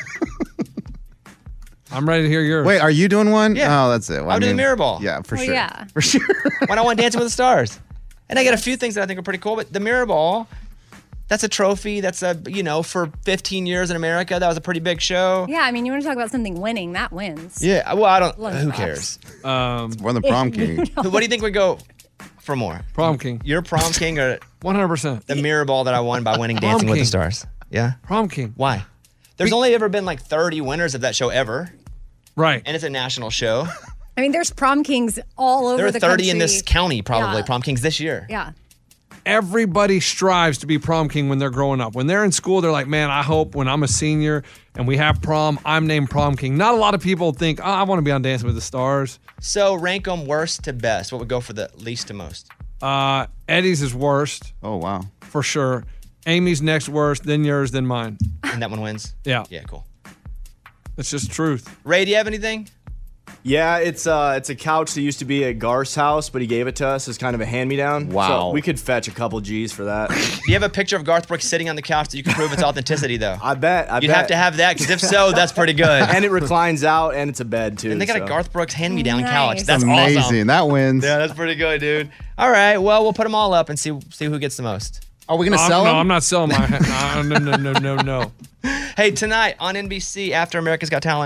I'm ready to hear yours. Wait, are you doing one? Yeah. Oh, that's it. Well, I'll I do the mean, mirror ball. Yeah, for Well, sure. yeah. For sure. When I won Dancing with the Stars. And I got a few things that I think are pretty cool, but the mirror ball, that's a trophy. That's a, you know, for fifteen years in America, that was a pretty big show. Yeah, I mean, you want to talk about something winning, that wins. Yeah, well, I don't, Lunchbox. who cares? Um, More than prom king. What do you think would go for more? prom king. Your prom king or one hundred percent. the mirror ball that I won by winning Prom Dancing with the king. Stars? Yeah. Prom king. Why? There's only ever been like thirty winners of that show ever, Right. and it's a national show. I mean, there's prom kings all over There are the thirty country. in this county, probably, Yeah. prom kings this year. Yeah. Everybody strives to be prom king when they're growing up. When they're in school, they're like, man, I hope when I'm a senior and we have prom, I'm named prom king. Not a lot of people think, oh, I want to be on Dancing with the Stars. So rank them worst to best. What would go for the least to most? Uh, Eddie's is worst. Oh, wow. For sure. Amy's next worst, then yours, then mine. And that one wins? Yeah. Yeah, cool. It's just truth. Ray, do you have anything? Yeah, it's uh, it's a couch that used to be at Garth's house, but he gave it to us as kind of a hand-me-down. Wow. So we could fetch a couple G's for that. Do you have a picture of Garth Brooks sitting on the couch that you can prove its authenticity, though? I bet. I You'd bet. have to have that, because if so, that's pretty good. And it reclines out, and it's a bed, too. And they got so. a Garth Brooks hand-me-down Nice. couch. That's Amazing. awesome. That wins. Yeah, that's pretty good, dude. All right, well, we'll put them all up and see see who gets the most. Are we going to I'm- sell no, them? I'm not selling my. uh, no, no, no, no, no. Hey, tonight on N B C, after America's Got Talent,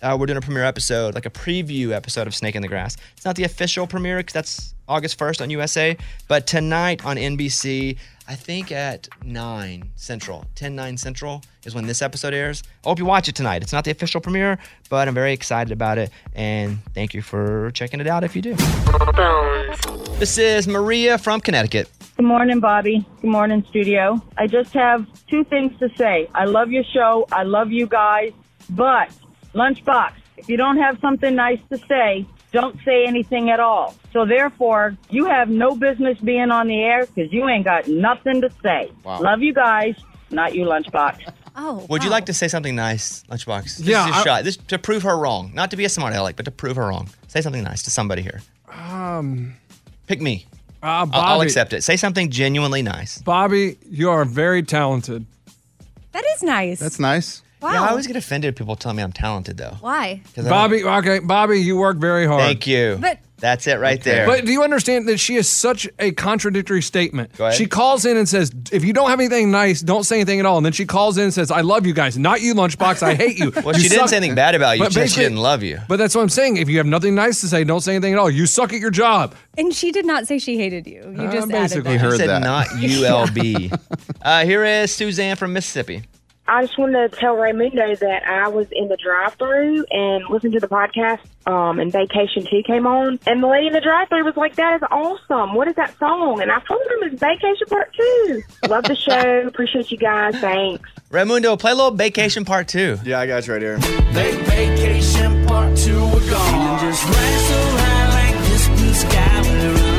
uh, we're doing a premiere episode, like a preview episode of Snake in the Grass. It's not the official premiere because that's August first on U S A, but tonight on N B C, I think at nine Central, ten, nine Central is when this episode airs. I hope you watch it tonight. It's not the official premiere, but I'm very excited about it, and thank you for checking it out if you do. This is Maria from Connecticut. Good morning, Bobby. Good morning, studio. I just have two things to say. I love your show. I love you guys. But, Lunchbox, if you don't have something nice to say, don't say anything at all. So therefore, you have no business being on the air because you ain't got nothing to say. Wow. Love you guys, not you, Lunchbox. Oh, Would you like to say something nice, Lunchbox? This Yeah, is your I- shot. This to prove her wrong. Not to be a smart aleck, but to prove her wrong. Say something nice to somebody here. Um, Pick me. Uh, I'll- Bobby, I'll accept it. Say something genuinely nice. Bobby, you are very talented. That is nice. That's nice. Wow. Yeah, I always get offended if people tell me I'm talented, though. Why? 'Cause I Bobby, okay, Bobby, you work very hard. Thank you. But That's it right there. But do you understand that she is such a contradictory statement? Go ahead. She calls in and says, if you don't have anything nice, don't say anything at all. And then she calls in and says, I love you guys. Not you, Lunchbox. I hate you. Well, You she didn't suck." say anything bad about you. But She said she basically- didn't love you. But that's what I'm saying. If you have nothing nice to say, don't say anything at all. You suck at your job. And she did not say she hated you. You Uh, just basically added that. He said not U L B. uh, here is Suzanne from Mississippi. I just wanted to tell Raymundo that I was in the drive-thru and listened to the podcast, um, and Vacation two came on. And the lady in the drive-thru was like, that is awesome. What is that song? And I told him it's Vacation Part two. Love the show. Appreciate you guys. Thanks. Raimundo, play a little Vacation Part two. Yeah, I got you right here. Vacation Part two, we're gone. Just ride around like this blue sky we're under.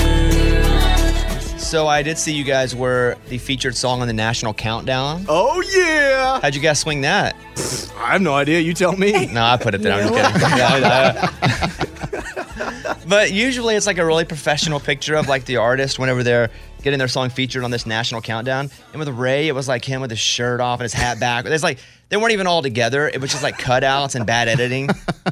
So I did see you guys were the featured song on the National Countdown. Oh, yeah. How'd you guys swing that? I have no idea. You tell me. No, I put it there. I'm just kidding. Yeah, I- But usually it's like a really professional picture of like the artist whenever they're getting their song featured on this National Countdown. And with Ray, it was like him with his shirt off and his hat back. It's like they weren't even all together. It was just like cutouts and bad editing.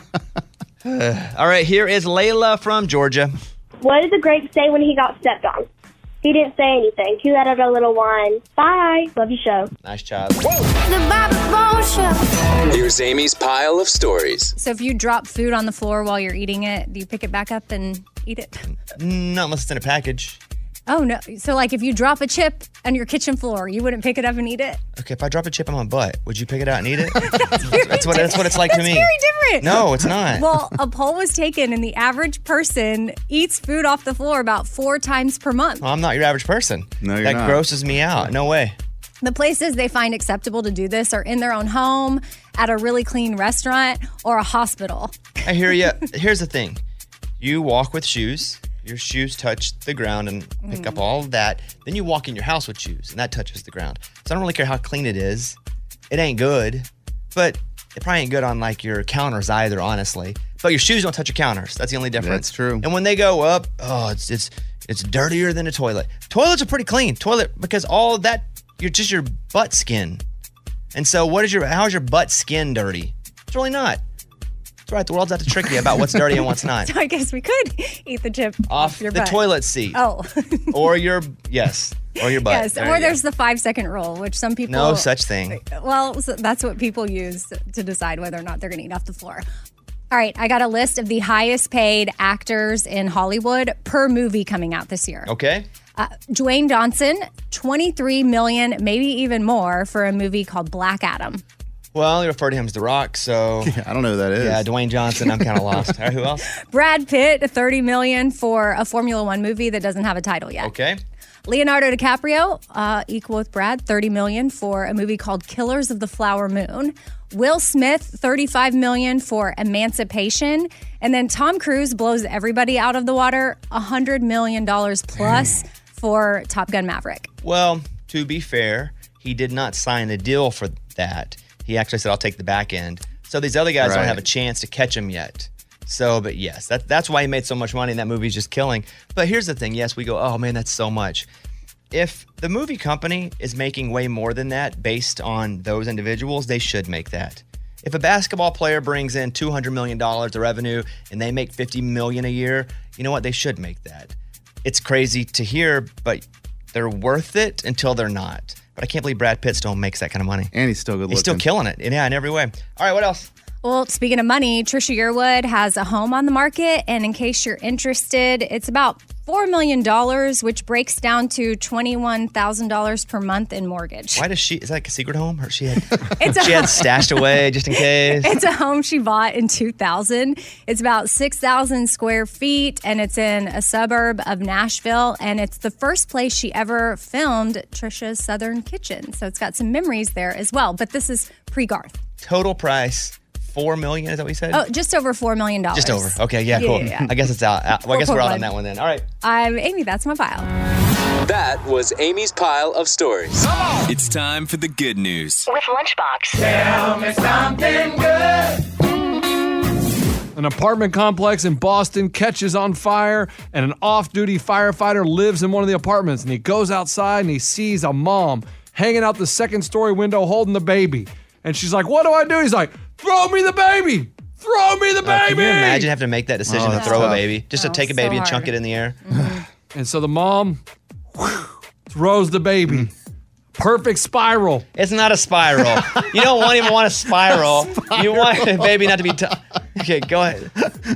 All right, here is Layla from Georgia. What did the grape say when he got stepped on? He didn't say anything. He let out a little whine. Bye. Love your show. Nice job. The Bobby Bones Show. Here's Amy's pile of stories. So if you drop food on the floor while you're eating it, do you pick it back up and eat it? Not unless it's in a package. Oh, no. So like if you drop a chip on your kitchen floor, you wouldn't pick it up and eat it? Okay, if I drop a chip on my butt, would you pick it out and eat it? that's, what, that's what it's like to That's me. very different. No, it's not. Well, a poll was taken and the average person eats food off the floor about four times per month. Well, I'm not your average person. No, you're that not. grosses me out. No way. The places they find acceptable to do this are in their own home, at a really clean restaurant, or a hospital. I hear you. Here's the thing. You walk with shoes. Your shoes touch the ground and pick Mm. up all of that. Then you walk in your house with shoes, and that touches the ground. So I don't really care how clean it is. It ain't good, but it probably ain't good on like your counters either, honestly. But your shoes don't touch your counters. That's the only difference. That's true. And when they go up, oh, it's it's it's dirtier than a toilet. Toilets are pretty clean. Toilet because all of that, you're just your butt skin. And so, what is your? How's your butt skin dirty? It's really not. That's right. The world's out to trick you about what's dirty and what's not. So I guess we could eat the chip Off your the butt. toilet seat. Oh. Or your yes, or your butt. Yes, There or you go. there's the five second rule, which some people. no such thing. Well, so that's what people use to decide whether or not they're going to eat off the floor. All right, I got a list of the highest paid actors in Hollywood per movie coming out this year. Okay. Uh, Dwayne Johnson, twenty-three million dollars, maybe even more, for a movie called Black Adam. Well, you refer to him as The Rock, so I don't know who that is. yeah, Dwayne Johnson. I'm kind of lost. All right, who else? Brad Pitt, thirty million dollars for a Formula One movie that doesn't have a title yet. Okay. Leonardo DiCaprio, uh, equal with Brad, thirty million dollars for a movie called Killers of the Flower Moon. Will Smith, thirty-five million dollars for Emancipation. And then Tom Cruise blows everybody out of the water, one hundred million dollars plus for Top Gun Maverick. Well, to be fair, he did not sign a deal for that. He actually said, I'll take the back end. So these other guys Right. don't have a chance to catch him yet. So, but yes, that, that's why he made so much money and that movie's just killing. But here's the thing. Yes, we go, oh man, that's so much. If the movie company is making way more than that based on those individuals, they should make that. If a basketball player brings in two hundred million dollars of revenue and they make fifty million dollars a year, you know what? They should make that. It's crazy to hear, but they're worth it until they're not. But I can't believe Brad Pitt still makes that kind of money. And he's still good looking. He's still killing it. Yeah, in every way. All right, what else? Well, speaking of money, Trisha Yearwood has a home on the market. And in case you're interested, it's about four million dollars, which breaks down to twenty-one thousand dollars per month in mortgage. Why does she, is that like a secret home? Or she had, It's a- she had stashed away just in case? It's a home she bought in two thousand. It's about six thousand square feet, and it's in a suburb of Nashville. And it's the first place she ever filmed Trisha's Southern Kitchen. So it's got some memories there as well. But this is pre-Garth. Total price, four million dollars, is that what you said? Oh, just over four million dollars. Just over. Okay, yeah, Yeah, cool. yeah, yeah. I guess it's out. Uh, Well, I guess we're out on four point one. that one then. All right. I'm Amy. That's my file. That was Amy's pile of stories. It's time for the good news. With Lunchbox. Tell me something good. An apartment complex in Boston catches on fire, and an off-duty firefighter lives in one of the apartments. And he goes outside and he sees a mom hanging out the second-story window holding the baby. And she's like, "What do I do?" He's like, "Throw me the baby! Throw me the Uh, baby!" can you imagine having to make that decision Oh, to that's throw tough. a baby? Just to Oh, take a so baby and hard. chunk it in the air? And so the mom whew, throws the baby. Perfect spiral. It's not a spiral. You don't want even want a spiral. You want the baby not to be. T- okay, go ahead.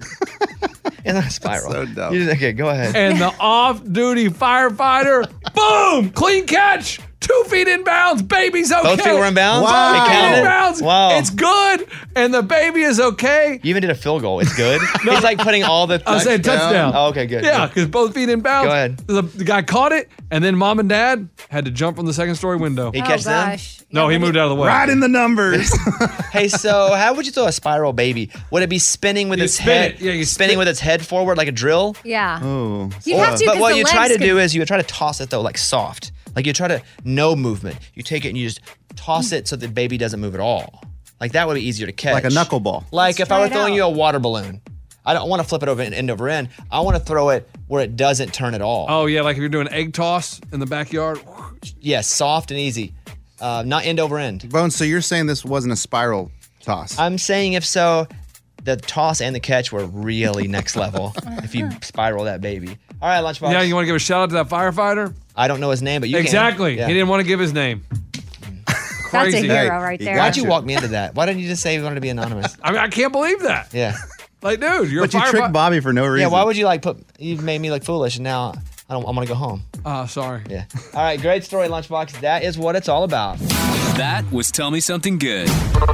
It's not a spiral. So dumb. Okay, go ahead. And the off-duty firefighter, boom, clean catch, two feet in bounds, baby's okay. Both feet were in bounds? Wow. They Two feet counted in it? bounds. Wow. It's good, and the baby is okay. You even did a field goal. It's good. He's like putting all the. I was saying touchdown. Oh, okay, good. Yeah, good. because both feet in bounds. Go ahead. The, the guy caught it, and then mom and dad had to jump from the second story window. He catch them? No, he moved out of the way. Right in the numbers. Hey, so how would you throw a spiral baby? Would it be spinning with You its spin head? it. Yeah, you spinning spin- with its head forward like a drill. Yeah. Oh. You'd have to, But 'cause what the you try legs to do could- is you try to toss it though, like soft. Like you try to no movement. You take it and you just toss it so the baby doesn't move at all. Like that would be easier to catch. Like a knuckleball. Like Let's if I try were it throwing out. you a water balloon. I don't want to flip it over end over end. I want to throw it where it doesn't turn at all. Oh, yeah, like if you're doing egg toss in the backyard. Yes, soft and easy. Uh, not end over end. Bones, so you're saying this wasn't a spiral toss? I'm saying if so, the toss and the catch were really next level if you spiral that baby. All right, Lunchbox. Yeah, you want to give a shout out to that firefighter? I don't know his name, but you can. Exactly. Yeah. He didn't want to give his name. That's a Crazy. hero right there. Why'd you walk me into that? Why didn't you just say you wanted to be anonymous? I mean, I can't believe that. Yeah. Like, dude, you're But a you firefighter. tricked Bobby for no reason. Yeah, why would you like put, you made me look foolish and now I don't, I'm gonna go home. Oh, sorry. Yeah. All right, great story, Lunchbox. That is what it's all about. That was Tell Me Something Good.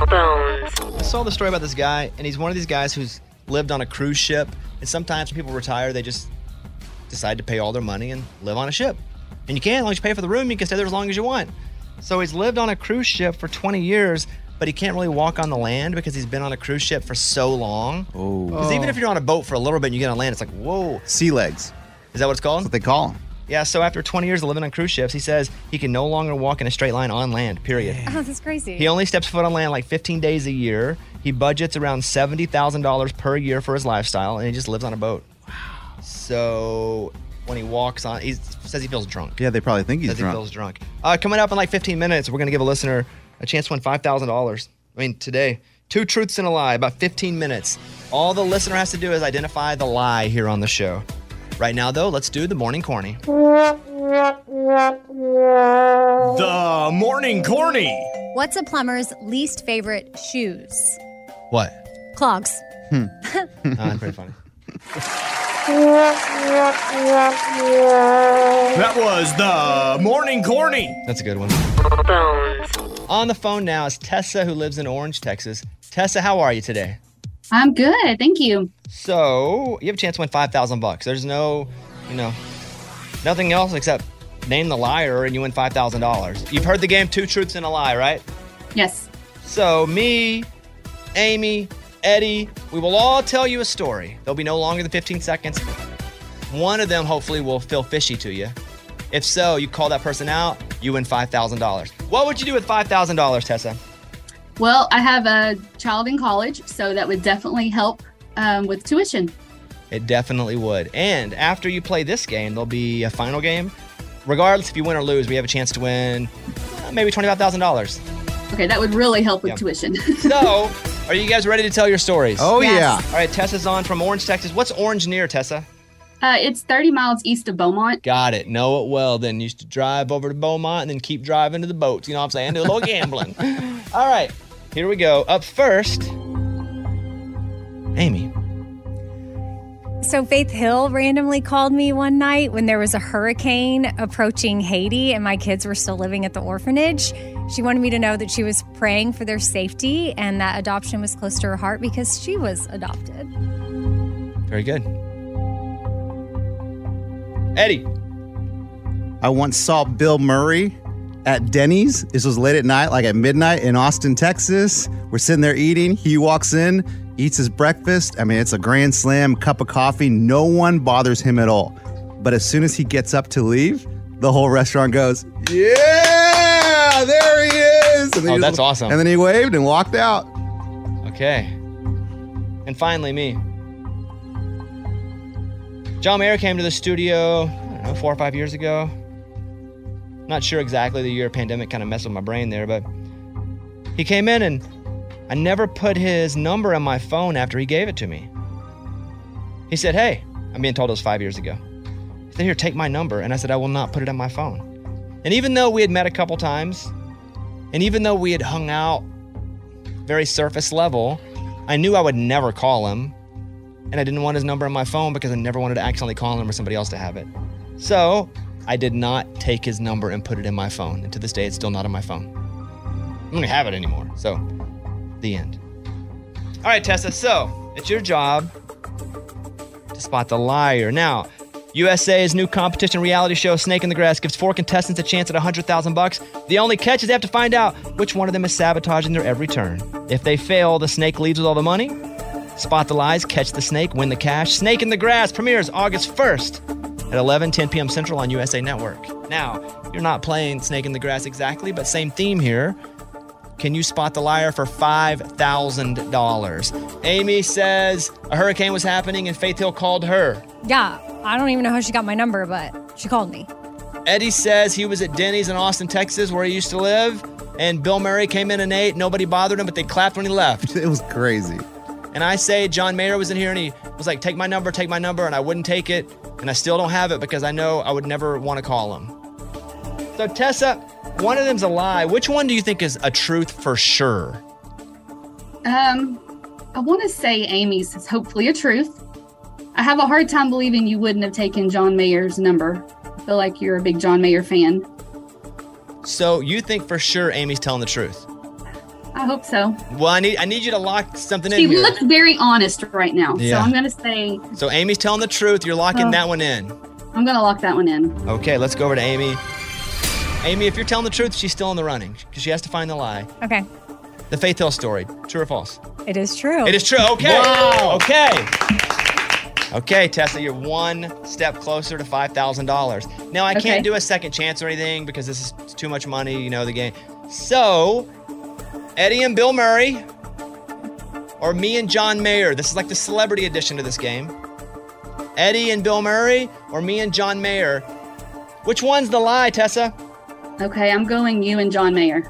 I saw the story about this guy, and he's one of these guys who's lived on a cruise ship. And sometimes when people retire, they just decide to pay all their money and live on a ship. And you can, as long as you pay for the room, you can stay there as long as you want. So he's lived on a cruise ship for twenty years, but he can't really walk on the land because he's been on a cruise ship for so long. Oh. Because even if you're on a boat for a little bit and you get on land, it's like, whoa. Sea legs. Is that what it's called? That's what they call them. Yeah, so after twenty years of living on cruise ships, he says he can no longer walk in a straight line on land, period. Oh, that's crazy. He only steps foot on land like fifteen days a year. He budgets around seventy thousand dollars per year for his lifestyle, and he just lives on a boat. Wow. So when he walks on, he says he feels drunk. Yeah, they probably think he's says drunk. he feels drunk. Uh, coming up in like fifteen minutes, we're going to give a listener a chance to win five thousand dollars. I mean, today. Two truths and a lie, about fifteen minutes. All the listener has to do is identify the lie here on the show. Right now, though, let's do the morning corny. The Morning Corny. What's a plumber's least favorite shoes? What? Clogs. Hmm. Oh, that's pretty funny. That was the Morning Corny. That's a good one. On the phone now is Tessa, who lives in Orange, Texas. Tessa, how are you today? I'm good, thank you. So you have a chance to win five thousand bucks. There's no, you know, nothing else except name the liar and you win five thousand dollars. You've heard the game Two Truths and a Lie, right? Yes. So me, Amy, Eddie, we will all tell you a story. There'll be no longer than fifteen seconds. One of them hopefully will feel fishy to you. If so, you call that person out, you win five thousand dollars. What would you do with five thousand dollars, Tessa? Well, I have a child in college, so that would definitely help um, with tuition. It definitely would. And after you play this game, there'll be a final game. Regardless if you win or lose, we have a chance to win uh, maybe twenty-five thousand dollars. Okay, that would really help with Yeah. tuition. So, are you guys ready to tell your stories? Oh, Yes. yeah. All right, Tessa's on from Orange, Texas. What's Orange near, Tessa? uh, it's thirty miles east of Beaumont. Got it. Know it well. Then used to drive over to Beaumont and then keep driving to the boats. You know what I'm saying? Do a little gambling. All right, here we go. Up first, Amy. So Faith Hill randomly called me one night when there was a hurricane approaching Haiti and my kids were still living at the orphanage. She wanted me to know that she was praying for their safety and that adoption was close to her heart because she was adopted. Very good. Eddie. I once saw Bill Murray at Denny's. This was late at night, like at midnight in Austin, Texas. We're sitting there eating. He walks in, eats his breakfast. I mean, it's a grand slam, cup of coffee. No one bothers him at all. But as soon as he gets up to leave, the whole restaurant goes, yeah, there he is. And then Oh, he that's just- awesome. And then he waved and walked out. Okay. And finally, me. John Mayer came to the studio, I don't know, four or five years ago. Not sure exactly the year. Pandemic kind of messed with my brain there, but he came in and I never put his number in my phone after he gave it to me. He said, hey, I'm being told it was five years ago. He said, here, take my number. And I said, I will not put it on my phone. And even though we had met a couple times, and even though we had hung out very surface level, I knew I would never call him. And I didn't want his number on my phone because I never wanted to accidentally call him or somebody else to have it. So I did not take his number and put it in my phone. And to this day, it's still not on my phone. I don't even have it anymore. So, the end. All right, Tessa. So, it's your job to spot the liar. Now, U S A's new competition reality show, Snake in the Grass, gives four contestants a chance at one hundred thousand bucks. The only catch is they have to find out which one of them is sabotaging their every turn. If they fail, the snake leaves with all the money. Spot the lies, catch the snake, win the cash. Snake in the Grass premieres August first at eleven, ten p.m. Central on U S A Network. Now, you're not playing Snake in the Grass exactly, but same theme here. Can you spot the liar for five thousand dollars? Amy says a hurricane was happening and Faith Hill called her. Yeah, I don't even know how she got my number, but she called me. Eddie says he was at Denny's in Austin, Texas, where he used to live, and Bill Murray came in and ate. Nobody bothered him, but they clapped when he left. It was crazy. And I say John Mayer was in here and he was like, take my number, take my number, and I wouldn't take it. And I still don't have it because I know I would never want to call him. So Tessa, one of them's a lie. Which one do you think is a truth for sure? Um, I want to say Amy's is hopefully a truth. I have a hard time believing you wouldn't have taken John Mayer's number. I feel like you're a big John Mayer fan. So you think for sure Amy's telling the truth? I hope so. Well, I need I need you to lock something She in here. looks very honest right now, Yeah. so I'm going to say So Amy's telling the truth. You're locking Oh. that one in. I'm going to lock that one in. Okay, let's go over to Amy. Amy, if you're telling the truth, she's still in the running because she has to find the lie. Okay. The Faith Hill story, true or false? It is true. It is true. Okay. Wow. Okay. Okay, Tessa, you're one step closer to five thousand dollars. Now, I Okay. can't do a second chance or anything because this is too much money, you know, the game. So, Eddie and Bill Murray, or me and John Mayer. This is like the celebrity edition to this game. Eddie and Bill Murray, or me and John Mayer. Which one's the lie, Tessa? Okay, I'm going you and John Mayer.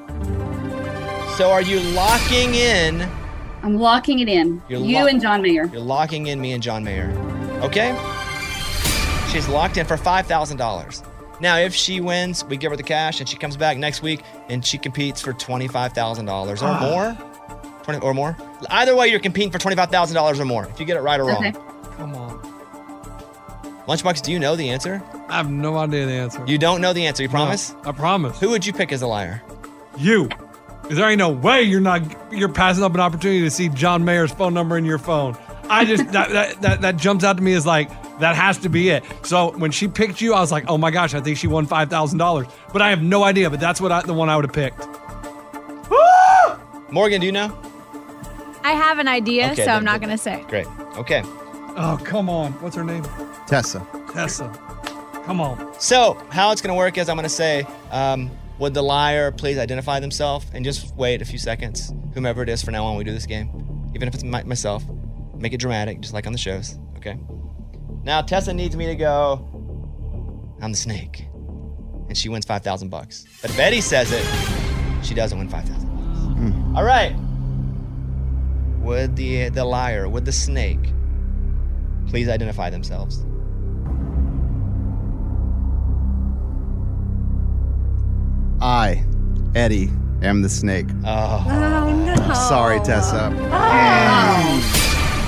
So, are you locking in? I'm locking it in. You're you lo- and John Mayer. You're locking in me and John Mayer. Okay? She's locked in for five thousand dollars. Now, if she wins, we give her the cash, and she comes back next week, and she competes for twenty-five thousand dollars or more. twenty or more. Either way, you're competing for twenty-five thousand dollars or more, if you get it right or wrong. Okay. Come on. Lunchbox, do you know the answer? I have no idea the answer. You don't know the answer, you promise? I promise. Who would you pick as a liar? You. Because there ain't no way you're not you're passing up an opportunity to see John Mayer's phone number in your phone. I just that, that that that jumps out to me as like that has to be it. So when she picked you, I was like, oh my gosh, I think she won five thousand dollars. But I have no idea. But that's what I, the one I would have picked. Morgan, do you know? I have an idea, Okay, so I'm then- not going to say. Great. Okay. Oh come on, what's her name? Tessa. Tessa. Come on. So, how it's going to work is I'm going to say, um, would the liar please identify themselves? And just wait a few seconds. Whomever it is, for now on, we do this game. Even if it's my, myself. Make it dramatic, just like on the shows. Okay? Now, Tessa needs me to go, I'm the snake. And she wins five thousand bucks. But if Eddie says it, she doesn't win five thousand bucks. All right. Would the, the liar, would the snake please identify themselves? I, Eddie, am the snake. Oh. Oh, no. Sorry, Tessa. Oh.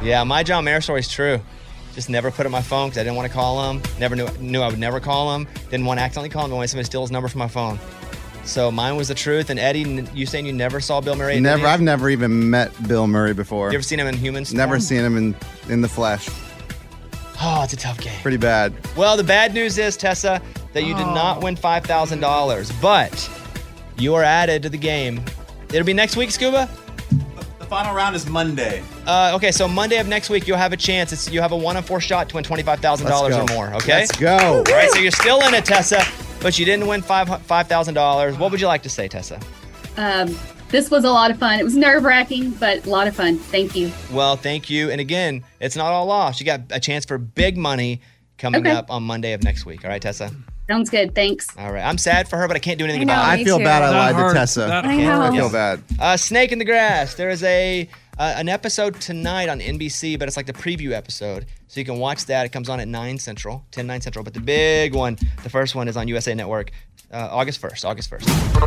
Yeah, my John Mayer story is true. Just never put it on my phone because I didn't want to call him. Never knew knew I would never call him. Didn't want to accidentally call him. Didn't want somebody to steal his number from my phone. So mine was the truth. And Eddie, you saying you never saw Bill Murray? Never. I've never even met Bill Murray before. You ever seen him in humans? Never seen him in, in the flesh. Oh, it's a tough game. Pretty bad. Well, the bad news is, Tessa, that you did not win five thousand dollars, but you are added to the game. It'll be next week, Scuba? The final round is Monday. Uh, okay, so Monday of next week, you'll have a chance. It's, you have a one in four shot to win twenty-five thousand dollars or Let's go. more, okay? Let's go. All right, so you're still in it, Tessa, but you didn't win five five thousand dollars. What would you like to say, Tessa? Um, this was a lot of fun. It was nerve-wracking, but a lot of fun. Thank you. Well, thank you. And again, it's not all lost. You got a chance for big money coming Okay. up on Monday of next week. All right, Tessa? Sounds good. Thanks. All right. I'm sad for her, but I can't do anything I know, about it. me I feel too. bad I That lied to hurts. Tessa. That I know. I feel bad. Uh, Snake in the Grass. There is a uh, an episode tonight on N B C, but it's like the preview episode. So you can watch that. It comes on at nine Central, ten, nine Central. But the big one, the first one is on U S A Network, uh, August first. August first.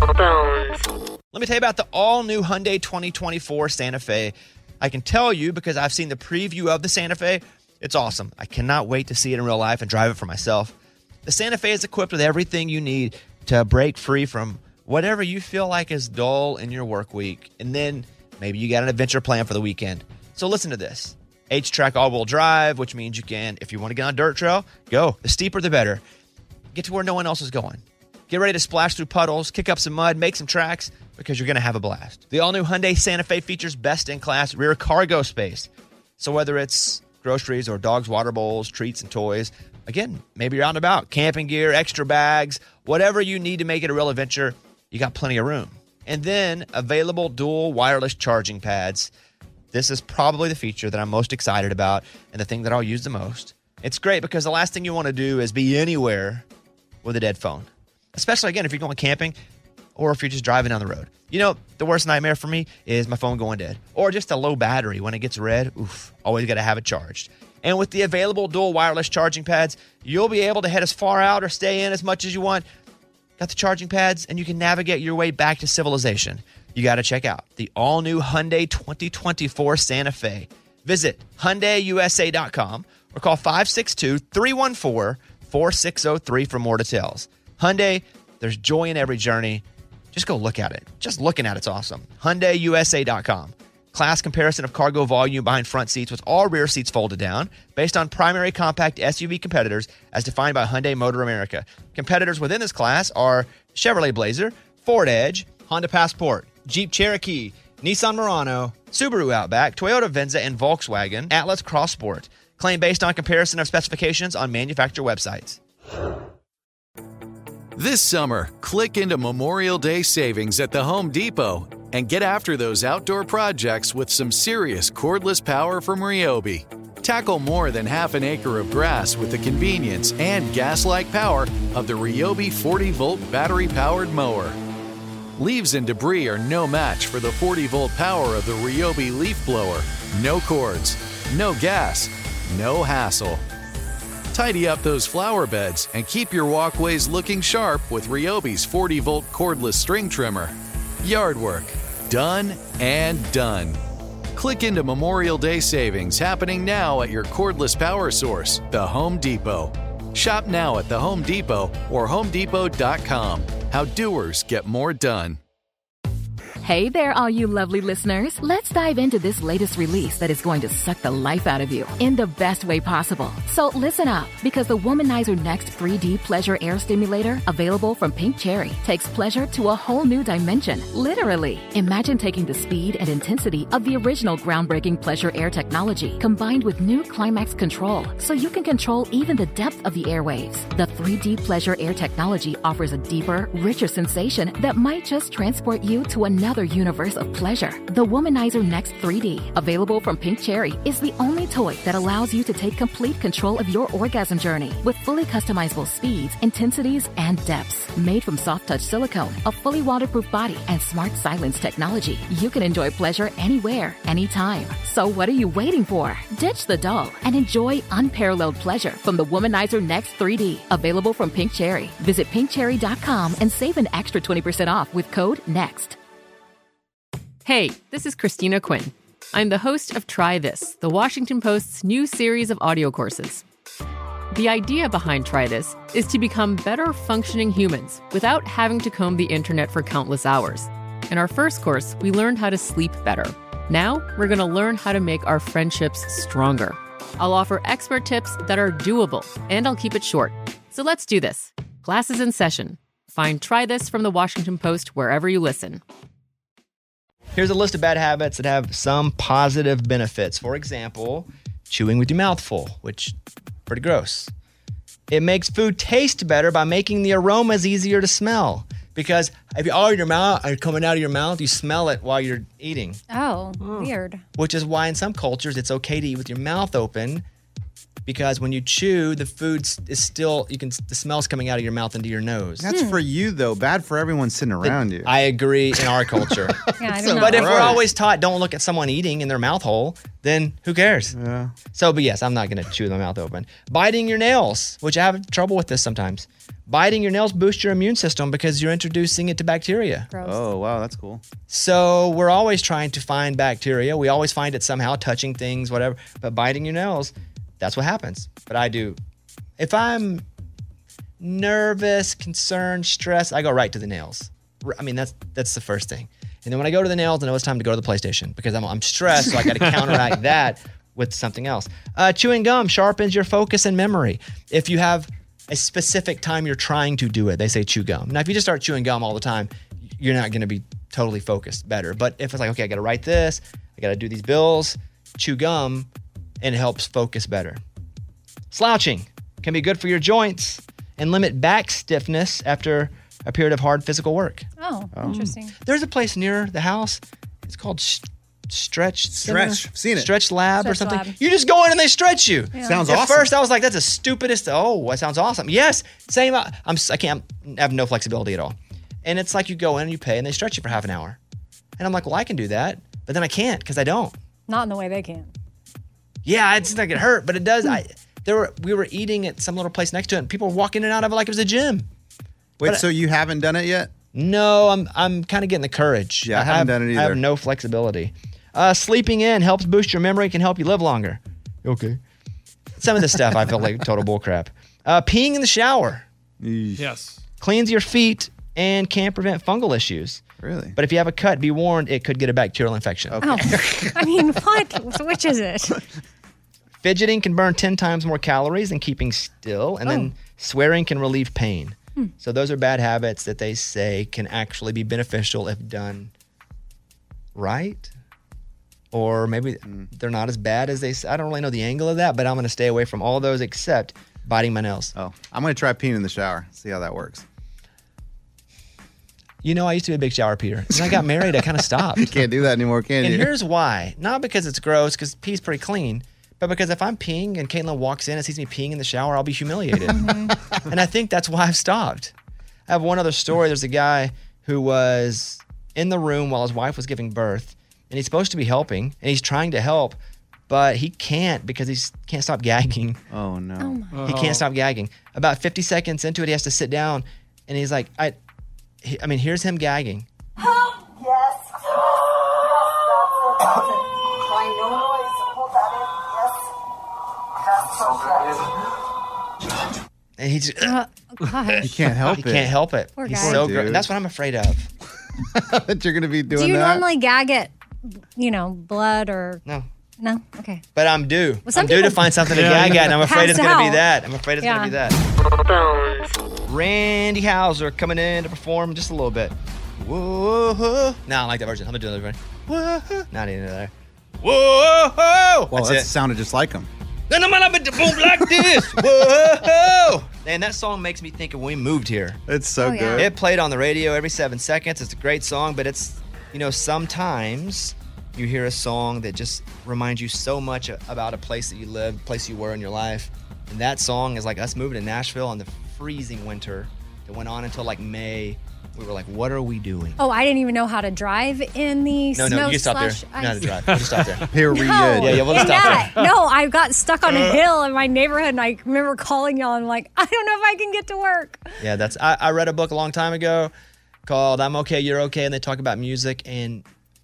Let me tell you about the all-new Hyundai twenty twenty-four Santa Fe. I can tell you because I've seen the preview of the Santa Fe. It's awesome. I cannot wait to see it in real life and drive it for myself. The Santa Fe is equipped with everything you need to break free from whatever you feel like is dull in your work week. And then maybe you got an adventure plan for the weekend. So listen to this. H-Track all-wheel drive, which means you can, if you want to get on a dirt trail, go. The steeper, the better. Get to where no one else is going. Get ready to splash through puddles, kick up some mud, make some tracks, because you're going to have a blast. The all-new Hyundai Santa Fe features best-in-class rear cargo space. So whether it's groceries or dogs' water bowls, treats, and toys, again, maybe you're out and about, camping gear, extra bags, whatever you need to make it a real adventure, you got plenty of room. And then available dual wireless charging pads. This is probably the feature that I'm most excited about and the thing that I'll use the most. It's great because the last thing you want to do is be anywhere with a dead phone. Especially, again, if you're going camping or if you're just driving down the road. You know, the worst nightmare for me is my phone going dead. Or just a low battery when it gets red. Oof, always got to have it charged. And with the available dual wireless charging pads, you'll be able to head as far out or stay in as much as you want. Got the charging pads, and you can navigate your way back to civilization. You got to check out the all-new Hyundai twenty twenty-four Santa Fe. Visit Hyundai U S A dot com or call five six two, three one four, four six zero three for more details. Hyundai, there's joy in every journey. Just go look at it. Just looking at it's awesome. Hyundai U S A dot com. Class comparison of cargo volume behind front seats with all rear seats folded down based on primary compact S U V competitors as defined by Hyundai Motor America. Competitors within this class are Chevrolet Blazer, Ford Edge, Honda Passport, Jeep Cherokee, Nissan Murano, Subaru Outback, Toyota Venza, and Volkswagen Atlas Cross Sport. Claim based on comparison of specifications on manufacturer websites. This summer, click into Memorial Day savings at the Home Depot and get after those outdoor projects with some serious cordless power from Ryobi. Tackle more than half an acre of grass with the convenience and gas-like power of the Ryobi forty volt battery-powered mower. Leaves and debris are no match for the forty volt power of the Ryobi leaf blower. No cords, no gas, no hassle. Tidy up those flower beds and keep your walkways looking sharp with Ryobi's forty volt cordless string trimmer. Yard work, done and done. Click into Memorial Day savings happening now at your cordless power source, the Home Depot. Shop now at the Home Depot or home depot dot com. How doers get more done. Hey there, all you lovely listeners. Let's dive into this latest release that is going to suck the life out of you in the best way possible. So listen up, because the Womanizer Next three D Pleasure Air Stimulator, available from Pink Cherry, takes pleasure to a whole new dimension, literally. Imagine taking the speed and intensity of the original groundbreaking Pleasure Air technology, combined with new climax control, so you can control even the depth of the airwaves. The three D Pleasure Air technology offers a deeper, richer sensation that might just transport you to another universe of pleasure. The Womanizer Next three D, available from Pink Cherry, is the only toy that allows you to take complete control of your orgasm journey with fully customizable speeds, intensities, and depths. Made from soft touch silicone, a fully waterproof body, and smart silence technology, you can enjoy pleasure anywhere, anytime. So what are you waiting for? Ditch the doll and enjoy unparalleled pleasure from the Womanizer Next three D, available from Pink Cherry. Visit pink cherry dot com and save an extra twenty percent off with code NEXT. Hey, this is Christina Quinn. I'm the host of Try This, the Washington Post's new series of audio courses. The idea behind Try This is to become better functioning humans without having to comb the internet for countless hours. In our first course, we learned how to sleep better. Now, we're going to learn how to make our friendships stronger. I'll offer expert tips that are doable, and I'll keep it short. So let's do this. Class is in session. Find Try This from the Washington Post wherever you listen. Here's a list of bad habits that have some positive benefits. For example, chewing with your mouth full, which is pretty gross. It makes food taste better by making the aromas easier to smell. Because if you all in your mouth are coming out of your mouth, you smell it while you're eating. Oh, weird. Which is why in some cultures it's okay to eat with your mouth open, because when you chew, the food is still, you can, the smell's coming out of your mouth into your nose. That's for you, though. Bad for everyone sitting around you. I agree in our culture. Yeah, I So- don't know. but if we're always taught don't look at someone eating in their mouth hole, then who cares? Yeah. So, but yes, I'm not going to chew with my mouth open. Biting your nails, which I have trouble with this sometimes. Biting your nails boosts your immune system because you're introducing it to bacteria. Gross. Oh, wow, that's cool. So we're always trying to find bacteria. We always find it somehow, touching things, whatever. But biting your nails, that's what happens. But I do. If I'm nervous, concerned, stressed, I go right to the nails. R- I mean, that's that's the first thing. And then when I go to the nails, I know it's time to go to the PlayStation because I'm, I'm stressed, so I got to counteract that with something else. Uh, chewing gum sharpens your focus and memory. If you have a specific time you're trying to do it, they say chew gum. Now, if you just start chewing gum all the time, you're not going to be totally focused better. But if it's like, okay, I got to write this, I got to do these bills, chew gum, and it helps focus better. Slouching can be good for your joints and limit back stiffness after a period of hard physical work. Oh, interesting. There's a place near the house. It's called S- Stretch Center? Stretch. I've seen it. Stretch Lab or Stretch something. Lab. You just go in and they stretch you. Yeah. Sounds At awesome. first, I was like, "That's the stupidest." Oh, that sounds awesome. Yes, same. uh, I'm. I can't I have no flexibility at all. And it's like you go in and you pay and they stretch you for half an hour. And I'm like, well, I can do that, but then I can't because I don't. Not in the way they can. Yeah, it's not gonna hurt, but it does. I there were we were eating at some little place next to it, and people were walking in and out of it like it was a gym. Wait, But- so you haven't done it yet? No, I'm I'm kind of getting the courage. Yeah, I haven't have, done it I have either. no flexibility. Uh, sleeping in helps boost your memory, can help you live longer. Okay. Some of this stuff I feel like total bullcrap. Uh, peeing in the shower Yes. cleans your feet and can prevent fungal issues. Really? But if you have a cut, be warned, it could get a bacterial infection. Oh, I mean, what? Which is it? Fidgeting can burn ten times more calories than keeping still, and then swearing can relieve pain. Hmm. So those are bad habits that they say can actually be beneficial if done right. Or maybe they're not as bad as they say. I don't really know the angle of that, but I'm going to stay away from all those except biting my nails. Oh, I'm going to try peeing in the shower. See how that works. You know, I used to be a big shower peer. When I got married, I kind of stopped. You can't do that anymore, can And you? here's why. Not because it's gross, because pee's pretty clean, but because if I'm peeing and Caitlin walks in and sees me peeing in the shower, I'll be humiliated. And I think that's why I've stopped. I have one other story. There's a guy who was in the room while his wife was giving birth, and he's supposed to be helping, and he's trying to help, but he can't because he can't stop gagging. Oh, no. He can't stop gagging. About fifty seconds into it, he has to sit down, and he's like, I, he, I mean, here's him gagging. Yes. Yes, that's it. That's it. Try no noise. Hold that in. Yes. That's so good. And he just, Uh, gosh. You can't help he it. can't help it. Poor He's guy. so Dude. great. That's what I'm afraid of. that you're going to be doing Do you that? normally gag at, you know, blood or No. no? Okay. But I'm due. Well, some I'm due to people find something to Yeah. gag at, and I'm afraid it's Pass going to be out. that. I'm afraid it's Yeah. going to be that. Randy Houser coming in to perform just a little bit. Whoa. No, I like that version. I'm going to do another version. Whoa. Not even there. Whoa. Well, That's that it. sounded just like him. Then I'm gonna boom like this. Whoa. Man, that song makes me think of when we moved here. It's so Oh, yeah. good. It played on the radio every seven seconds. It's a great song, but it's, you know, sometimes you hear a song that just reminds you so much about a place that you lived, place you were in your life. And that song is like us moving to Nashville in the freezing winter that went on until like May. We were like, what are we doing? Oh, I didn't even know how to drive in the No, snow no, you can stop there. slush You know how to ice. drive. We'll just stop there. Period. No, Yeah, yeah, we'll just in stop that, there. no, I got stuck on a hill in my neighborhood, and I remember calling y'all. And like, I don't know if I can get to work. Yeah, that's. I, I read a book a long time ago called "I'm Okay, You're Okay," and they talk about music. And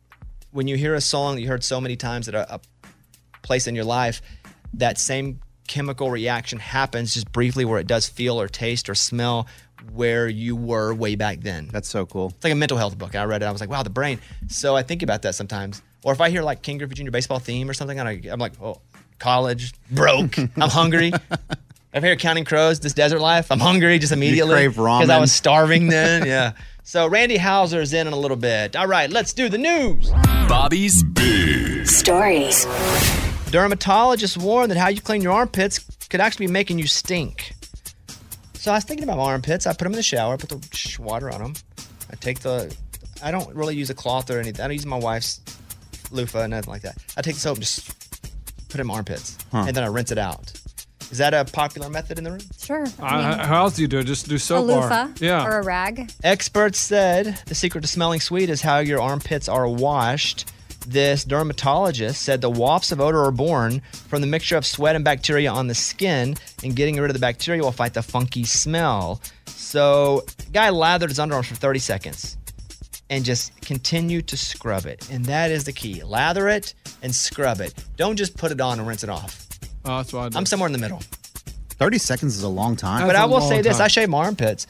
when you hear a song that you heard so many times at a, a place in your life, that same chemical reaction happens just briefly where it does feel or taste or smell where you were way back then. That's so cool. It's like a mental health book. I read it. I was like, wow, the brain. So I think about that sometimes. Or if I hear like King Griffey Junior baseball theme or something, and I, I'm like, oh, college, broke, I'm hungry. If I hear Counting Crows, This Desert Life, I'm hungry just immediately. crave ramen. Because I was starving then. Yeah. So Randy Hauser is in in a little bit. All right, let's do the news. Bobby's Big Stories. Dermatologists warn that how you clean your armpits could actually be making you stink. So I was thinking about my armpits. I put them in the shower, I put the sh- water on them. I take the, I don't really use a cloth or anything. I don't use my wife's loofah, nothing like that. I take the soap and just put it in my armpits. Huh. And then I rinse it out. Is that a popular method in the room? Sure. Uh, how else do you do it? Just do A soap bar. loofah Yeah. or a rag. Experts said the secret to smelling sweet is how your armpits are washed. This dermatologist said the wafts of odor are born from the mixture of sweat and bacteria on the skin, and getting rid of the bacteria will fight the funky smell. So, guy lathered his underarms for thirty seconds and just continue to scrub it. And that is the key. Lather it and scrub it. Don't just put it on and rinse it off. Oh, that's what I do. I'm somewhere in the middle. thirty seconds is a long time. But I will say this, I shave my armpits.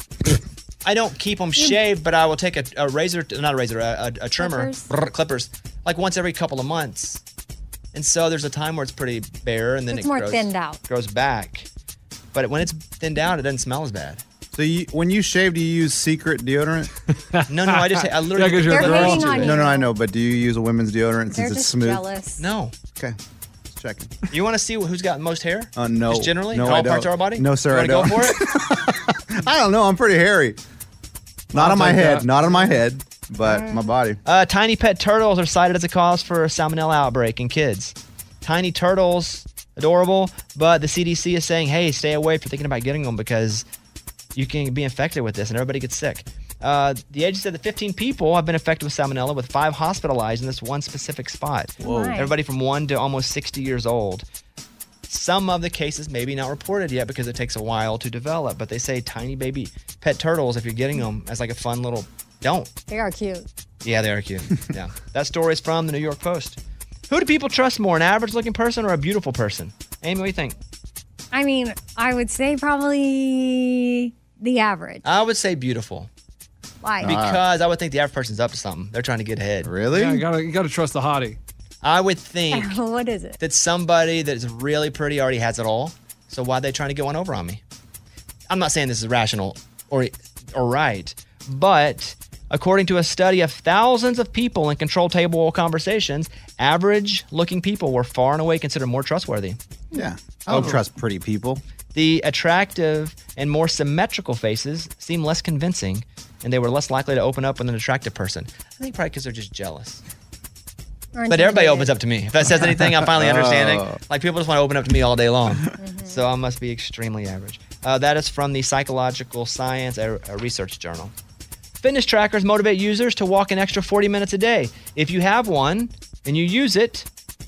I don't keep them shaved, but I will take a, a razor, not a razor, a, a, a trimmer, Clippers. brr, clippers, like once every couple of months. And so there's a time where it's pretty bare, and then It's it more grows, thinned out. grows back. But when it's thinned out, it doesn't smell as bad. So you, when you shave, do you use Secret deodorant? No, no, I just, I literally. Yeah, 'cause you're a They're girl. hating on you. No, no, I know, but do you use a women's deodorant They're since it's just smooth? jealous. No. Okay, just checking. You want to see who's got most hair? Uh, no. Just generally? No, in all I parts don't. of our body? No, sir, You I wanna don't. go for it? I don't know. I'm pretty hairy. Not I'll on my take head. that. Not on my head, but my body. Uh, tiny pet turtles are cited as a cause for a salmonella outbreak in kids. Tiny turtles, adorable, but the C D C is saying, hey, stay away if you're thinking about getting them because you can be infected with this and everybody gets sick. Uh, the agency said that fifteen people have been affected with salmonella, with five hospitalized in this one specific spot. Whoa. My. Everybody from one to almost sixty years old. Some of the cases maybe not reported yet because it takes a while to develop, but they say tiny baby pet turtles, if you're getting them as like a fun little, don't. They are cute. Yeah, they are cute. Yeah. That story is from the New York Post. Who do people trust more, an average-looking person or a beautiful person? Amy, what do you think? I mean, I would say probably the average. I would say beautiful. Why? Because I would think the average person's up to something. They're trying to get ahead. Really? Yeah, you gotta you gotta trust the hottie. I would think What is it? that somebody that is really pretty already has it all. So why are they trying to get one over on me? I'm not saying this is rational or or right, but according to a study of thousands of people in control table conversations, average-looking people were far and away considered more trustworthy. Yeah. I don't trust pretty people. The attractive and more symmetrical faces seem less convincing, and they were less likely to open up with an attractive person. I think probably because they're just jealous. Or But everybody intimidated. opens up to me. If that says anything, I'm finally understanding. Oh. Like, people just want to open up to me all day long. So I must be extremely average. Uh, that is from the Psychological Science, a, a research journal. Fitness trackers motivate users to walk an extra forty minutes a day. If you have one and you use it,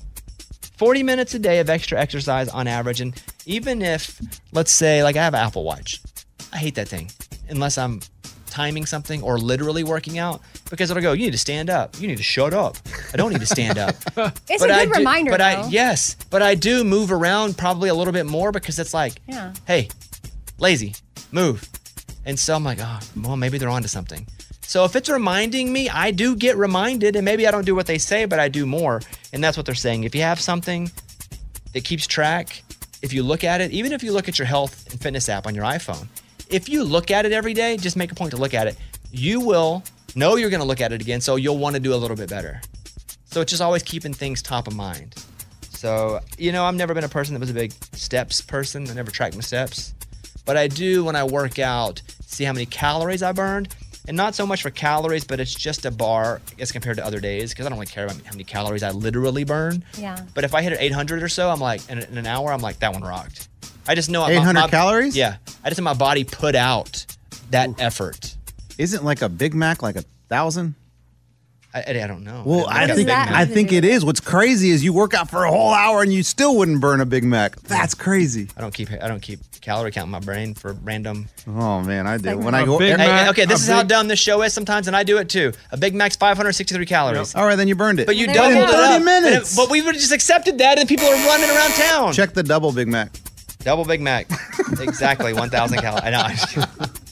forty minutes a day of extra exercise on average. And even if, let's say, like I have an Apple Watch. I hate that thing unless I'm timing something or literally working out, because it'll go, you need to stand up. You need to shut up. I don't need to stand up. It's But a I good do- reminder, But though. I yes, but I do move around probably a little bit more because it's like, Yeah. hey, lazy, move. And so I'm like, oh, well, maybe they're onto something. So if it's reminding me, I do get reminded, and maybe I don't do what they say, but I do more. And that's what they're saying. If you have something that keeps track, if you look at it, even if you look at your health and fitness app on your iPhone, if you look at it every day, just make a point to look at it, you will know you're going to look at it again, so you'll want to do a little bit better. So it's just always keeping things top of mind. So, you know, I've never been a person that was a big steps person. I never tracked my steps. But I do, when I work out, see how many calories I burned. And not so much for calories, but it's just a bar as compared to other days, because I don't really care about how many calories I literally burn. Yeah. But if I hit at eight hundred or so, I'm like, in, in an hour, I'm like, that one rocked. I just know my- eight hundred my- calories? Yeah. I just know my body put out that effort. Isn't like a Big Mac like a thousand? I, I don't know. Well, I, I don't think know. I think it is. What's crazy is you work out for a whole hour and you still wouldn't burn a Big Mac. That's crazy. I don't keep I don't keep calorie count in my brain for random. Oh man, I do. Like When I a go, Big Hey, Mac, okay, this a is how big- dumb this show is sometimes, and I do it too. A Big Mac's five hundred sixty-three calories. All right, then you burned it. But you But doubled in it thirty up. minutes. And it- but we would have just accepted that, and people are running around town. Check the double Big Mac. Double Big Mac. Exactly, one thousand calories. I know.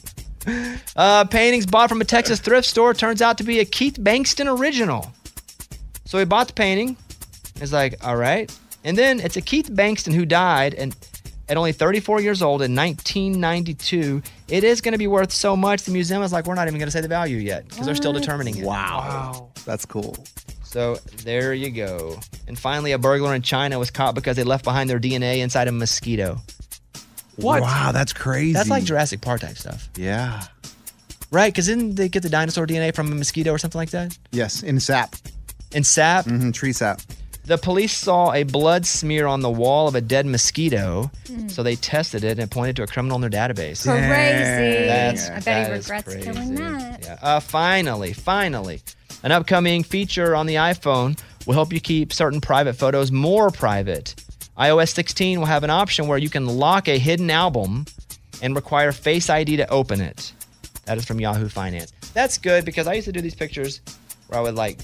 uh, paintings bought from a Texas thrift store turns out to be a Keith Bankston original. So he bought the painting. It's like, all right. And then it's a Keith Bankston who died and at only thirty-four years old in nineteen ninety-two. It is going to be worth so much. The museum is like, we're not even going to say the value yet because they're still determining it. Wow. That's cool. So there you go. And finally, a burglar in China was caught because they left behind their D N A inside a mosquito. What? Wow, that's crazy. That's like Jurassic Park type stuff. Yeah. Right? Because didn't they get the dinosaur D N A from a mosquito or something like that? Yes, in sap. In sap? Mm-hmm, tree sap. The police saw a blood smear on the wall of a dead mosquito, Hmm. so they tested it and pointed to a criminal in their database. Crazy. That's, I bet that he is regrets crazy. killing that. Yeah. Uh, finally, finally, an upcoming feature on the iPhone will help you keep certain private photos more private. i O S sixteen will have an option where you can lock a hidden album and require Face I D to open it. That is from Yahoo Finance. That's good because I used to do these pictures where I would like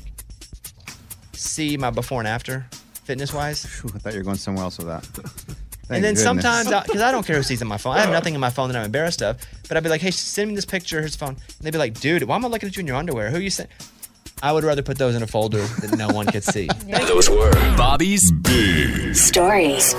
see my before and after, fitness-wise. Phew, I thought you were going somewhere else with that. And then Thank goodness. sometimes, because I don't care who sees in my phone, I have nothing in my phone that I'm embarrassed of. But I'd be like, "Hey, send me this picture. Here's the phone." And they'd be like, "Dude, why am I looking at you in your underwear? Who you sent?" I would rather put those in a folder that no one could see. Those were Bobby's Big Stories.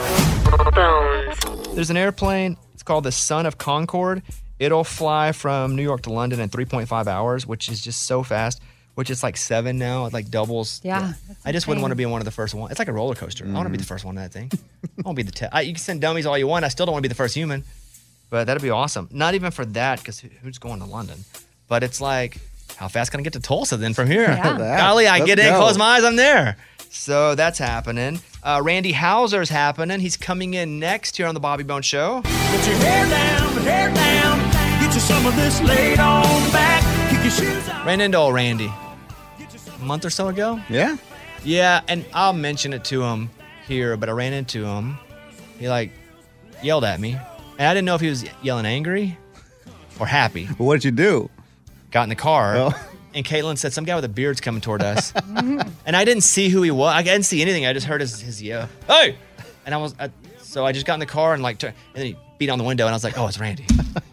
There's an airplane. It's called the Son of Concorde. It'll fly from New York to London in three point five hours, which is just so fast. Which is like seven now. It like doubles. Yeah. I just wouldn't want to be one of the first one. It's like a roller coaster. I want to be the first one in that thing. I want to be the. Te- I, you can send dummies all you want. I still don't want to be the first human. But that'd be awesome. Not even for that, because who's going to London? But it's like, how fast can I get to Tulsa then from here? Yeah. Golly, I Let's get in, go. close my eyes, I'm there. So that's happening. Uh, Randy Houser's happening. He's coming in next here on the Bobby Bone Show. Put your hair down, hair down. Get you some of this laid on back. Kick your shoes out. Ran into old Randy a month or so ago. Yeah? Yeah, and I'll mention it to him here, but I ran into him. He like yelled at me. And I didn't know if he was yelling angry or happy. Well, what did you do? Got in the car. Oh. And Caitlin said, some guy with a beard's coming toward us. And I didn't see who he was. I didn't see anything. I just heard his, his yell. Hey! And I was, I, so I just got in the car and like, tur- and then he beat on the window and I was like, oh, it's Randy.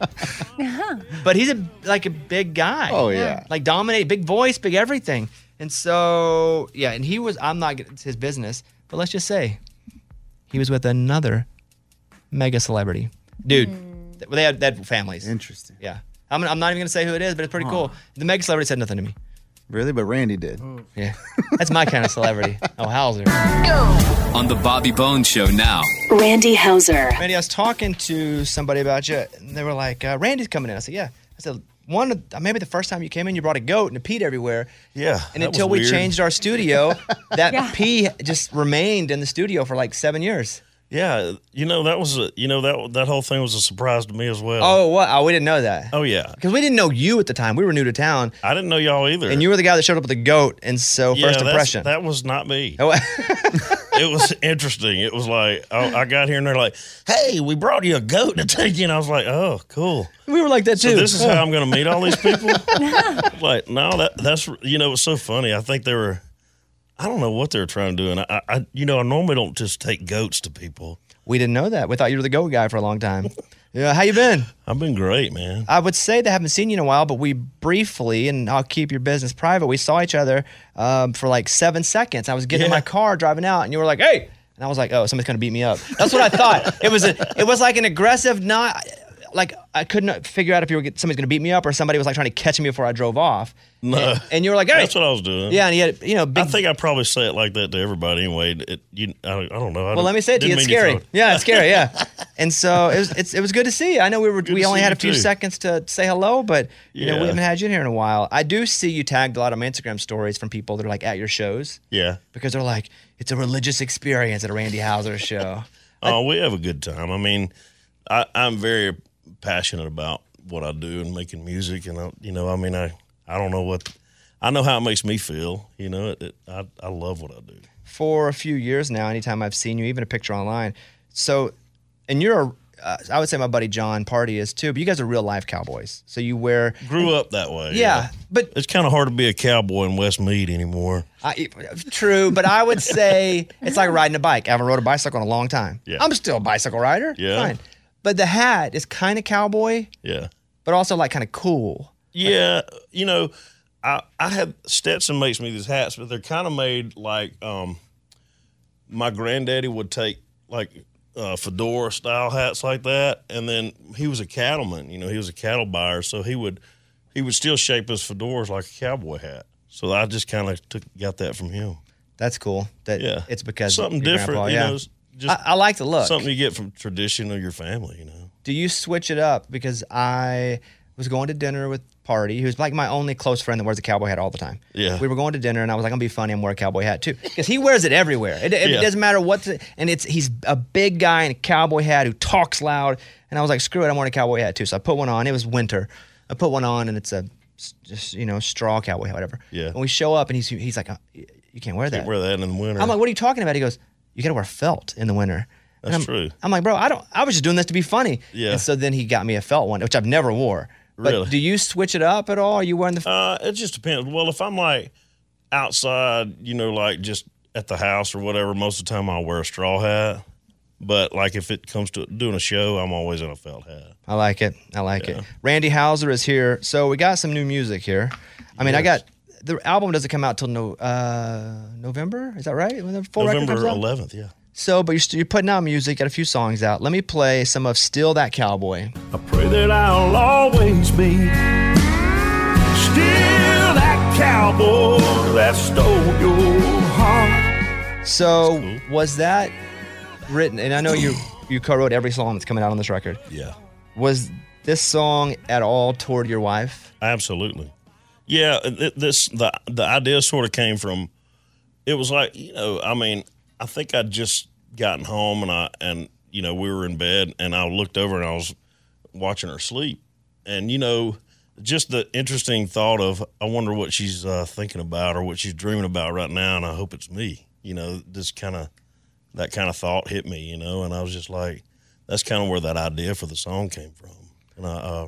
But he's a like a big guy. Oh, yeah. Like dominate, big voice, big everything. And so, yeah, and he was, I'm not, it's his business, but let's just say he was with another mega celebrity. Dude, th- they had, they had families. Interesting. Yeah. I'm, I'm not even going to say who it is, but it's pretty cool. The mega celebrity said nothing to me. Really? But Randy did. Yeah. That's my kind of celebrity. Oh, Hauser. on the Bobby Bones Show now. Randy Hauser. Randy, I was talking to somebody about you, and they were like, uh, Randy's coming in. I said, yeah. I said, one, of- maybe the first time you came in, you brought a goat and it peed everywhere. Yeah. And that until was we weird. changed our studio, that Yeah. pee just remained in the studio for like seven years. Yeah, you know that was a, you know that that whole thing was a surprise to me as well. Oh, what? Oh, we didn't know that. Oh yeah, Because we didn't know you at the time. We were new to town. I didn't know y'all either. And you were the guy that showed up with a goat. And so, Yeah, first that's- impression. That was not me. Oh. It was interesting. It was like I, I got here and they're like, "Hey, we brought you a goat to take you," and I was like, "Oh, cool." We were like that too. So this is how I'm going to meet all these people. Like, no, that that's you know, it's so funny. I think they were, I don't know what they were trying to do, and I, I you know, I normally don't just take goats to people. We didn't know that. We thought you were the goat guy for a long time. Yeah, how you been? I've been great, man. I would say they haven't seen you in a while, but we briefly, and I'll keep your business private, we saw each other um, for like seven seconds. I was getting in Yeah. my car driving out, and you were like, hey! And I was like, oh, somebody's going to beat me up. That's what I thought. It was a, it was like an aggressive, not, like I couldn't figure out if you were somebody's going to beat me up or somebody was like trying to catch me before I drove off. No. And, and you were like, hey! That's what I was doing. Yeah, and he had, you know, big. I think I probably say it like that to everybody anyway. It, you, I, I don't know. I Well, don't- let me say it to you. didn't It's mean scary. throw it. Yeah, it's scary. Yeah, and so it was. It's, it was good to see you. I know we were. Good we to only see had you a few too. seconds to say hello, but you know we Yeah. haven't had you in here in a while. I do see you tagged a lot of my Instagram stories from people that are like at your shows. Yeah. Because they're like, it's a religious experience at a Randy Hauser show. Oh, we have a good time. I mean, I, I'm very passionate about what I do and making music, and I, you know, I mean, I, I don't know what, I know how it makes me feel. You know, it, it, I I love what I do. For a few years now, anytime I've seen you, even a picture online. So, and you're a, uh, I would say my buddy John Party is too, but you guys are real life cowboys. So you wear. Grew up that way. Yeah, but it's kind of hard to be a cowboy in Westmead anymore. I, true, but I would say it's like riding a bike. I haven't rode a bicycle in a long time. Yeah. I'm still a bicycle rider. Yeah. Fine. But the hat is kind of cowboy. Yeah. But also like kind of cool. Yeah, you know, I I have Stetson makes me these hats, but they're kind of made like um, my granddaddy would take like uh, fedora style hats like that, and then he was a cattleman. You know, he was a cattle buyer, so he would he would still shape his fedoras like a cowboy hat. So I just kind of took got that from him. That's cool. That yeah, it's because something your different. grandpa, You yeah. know, just I, I like the look. Something you get from tradition of your family. You know. Do you switch it up? Because I was going to dinner with Party, who's like my only close friend that wears a cowboy hat all the time. Yeah. We were going to dinner, and I was like, I'm gonna be funny and wear a cowboy hat too, because he wears it everywhere. It, it, Yeah. it doesn't matter what, the, and it's he's a big guy in a cowboy hat who talks loud. And I was like, screw it, I'm wearing a cowboy hat too. So I put one on. It was winter. I put one on, and it's a just you know straw cowboy hat, whatever. Yeah. And we show up, and he's he's like, oh, you can't wear that. Can't wear that in the winter. I'm like, what are you talking about? He goes, you gotta wear felt in the winter. And That's I'm, true. I'm like, bro, I don't. I was just doing this to be funny. Yeah. And so then he got me a felt one, which I've never wore. But Really? do you switch it up at all? Are you wearing the? Uh, it just depends. Well, if I'm like outside, you know, like just at the house or whatever, most of the time I'll wear a straw hat. But like if it comes to doing a show, I'm always in a felt hat. I like it. I like it. Randy Hauser is here. So we got some new music here. I mean, I got the album doesn't come out till no uh, November. Is that right? When the full record November comes out? eleventh, yeah. So, but you're, st- you're putting out music. Got a few songs out. Let me play some of "Still That Cowboy." I pray that I'll always be still that cowboy that stole your heart. So was that written? And I know you you co-wrote every song that's coming out on this record. Yeah. Was this song at all toward your wife? Absolutely. Yeah, it, this the the idea sort of came from. It was like, you know, I mean, I think I'd just gotten home and I and you know we were in bed and I looked over and I was watching her sleep, and you know, just the interesting thought of I wonder what she's uh, thinking about or what she's dreaming about right now, and I hope it's me. You know, this kind of that kind of thought hit me, you know, and I was just like, that's kind of where that idea for the song came from. And I, uh,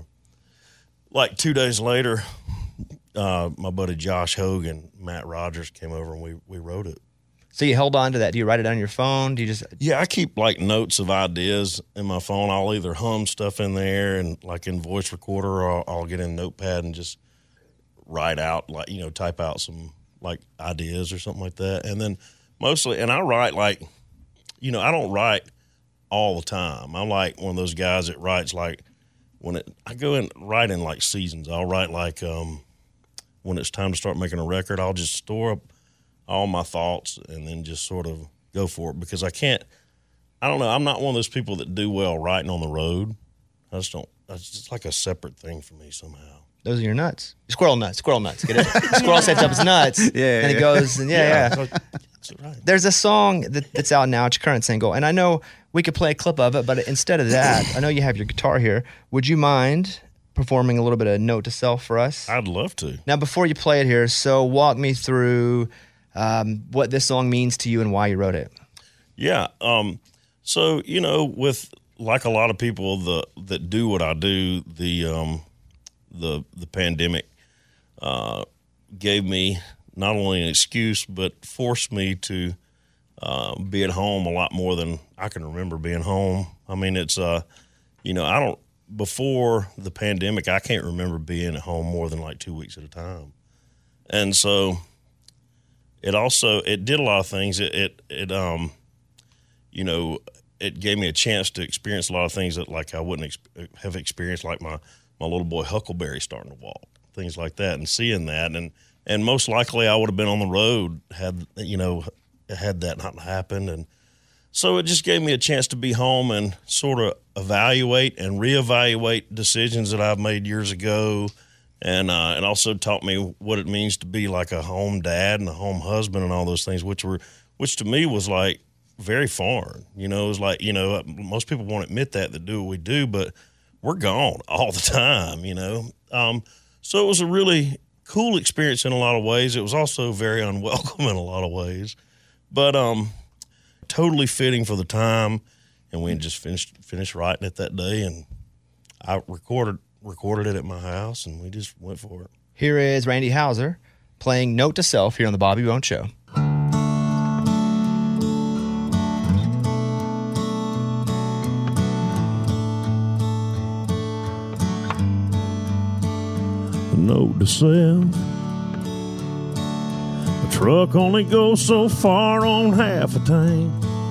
like two days later, uh, my buddy Josh Hogan, Matt Rogers came over and we, we wrote it. So you held on to that. Do you write it on your phone? Do you just? Yeah, I keep like notes of ideas in my phone. I'll either hum stuff in there and like in voice recorder, or I'll, I'll get in Notepad and just write out like, you know, type out some like ideas or something like that. And then mostly, and I write like, you know, I don't write all the time. I'm like one of those guys that writes like when it, I go in write in like seasons. I'll write like um, when it's time to start making a record, I'll just store up all my thoughts and then just sort of go for it, because I can't, I don't know, I'm not one of those people that do well writing on the road. I just don't, it's just like a separate thing for me somehow. Those are your nuts. Squirrel nuts. Squirrel nuts. Get it? The squirrel sets up his nuts. Yeah, And yeah. it goes, and yeah, Yeah. yeah. There's a song that, that's out now. It's your current single. And I know we could play a clip of it, but instead of that, I know you have your guitar here. Would you mind performing a little bit of Note to Self for us? I'd love to. Now, before you play it here, so walk me through um, what this song means to you and why you wrote it. Yeah. Um, so, you know, with like a lot of people the, that do what I do, the um, the the pandemic uh, gave me not only an excuse, but forced me to uh, be at home a lot more than I can remember being home. I mean, it's, uh, you know, I don't, before the pandemic, I can't remember being at home more than like two weeks at a time. And so it also, it did a lot of things. It, it, it um, you know, it gave me a chance to experience a lot of things that like I wouldn't ex- have experienced, like my, my little boy Huckleberry starting to walk, things like that, and seeing that. And, and most likely I would have been on the road had, you know, had that not happened. And so it just gave me a chance to be home and sort of evaluate and reevaluate decisions that I've made years ago. And uh, it also taught me what it means to be like a home dad and a home husband and all those things, which were, which to me was like very foreign. You know, it was like, you know, most people won't admit that, that do what we do, but we're gone all the time, you know. Um, so it was a really, cool experience in a lot of ways. It was also very unwelcome in a lot of ways, but um, totally fitting for the time. And we just finished finished writing it that day, and I recorded recorded it at my house, and we just went for it. Here is Randy Houser playing Note to Self here on the Bobby Bones Show. Note to self. The truck only goes so far on half a tank.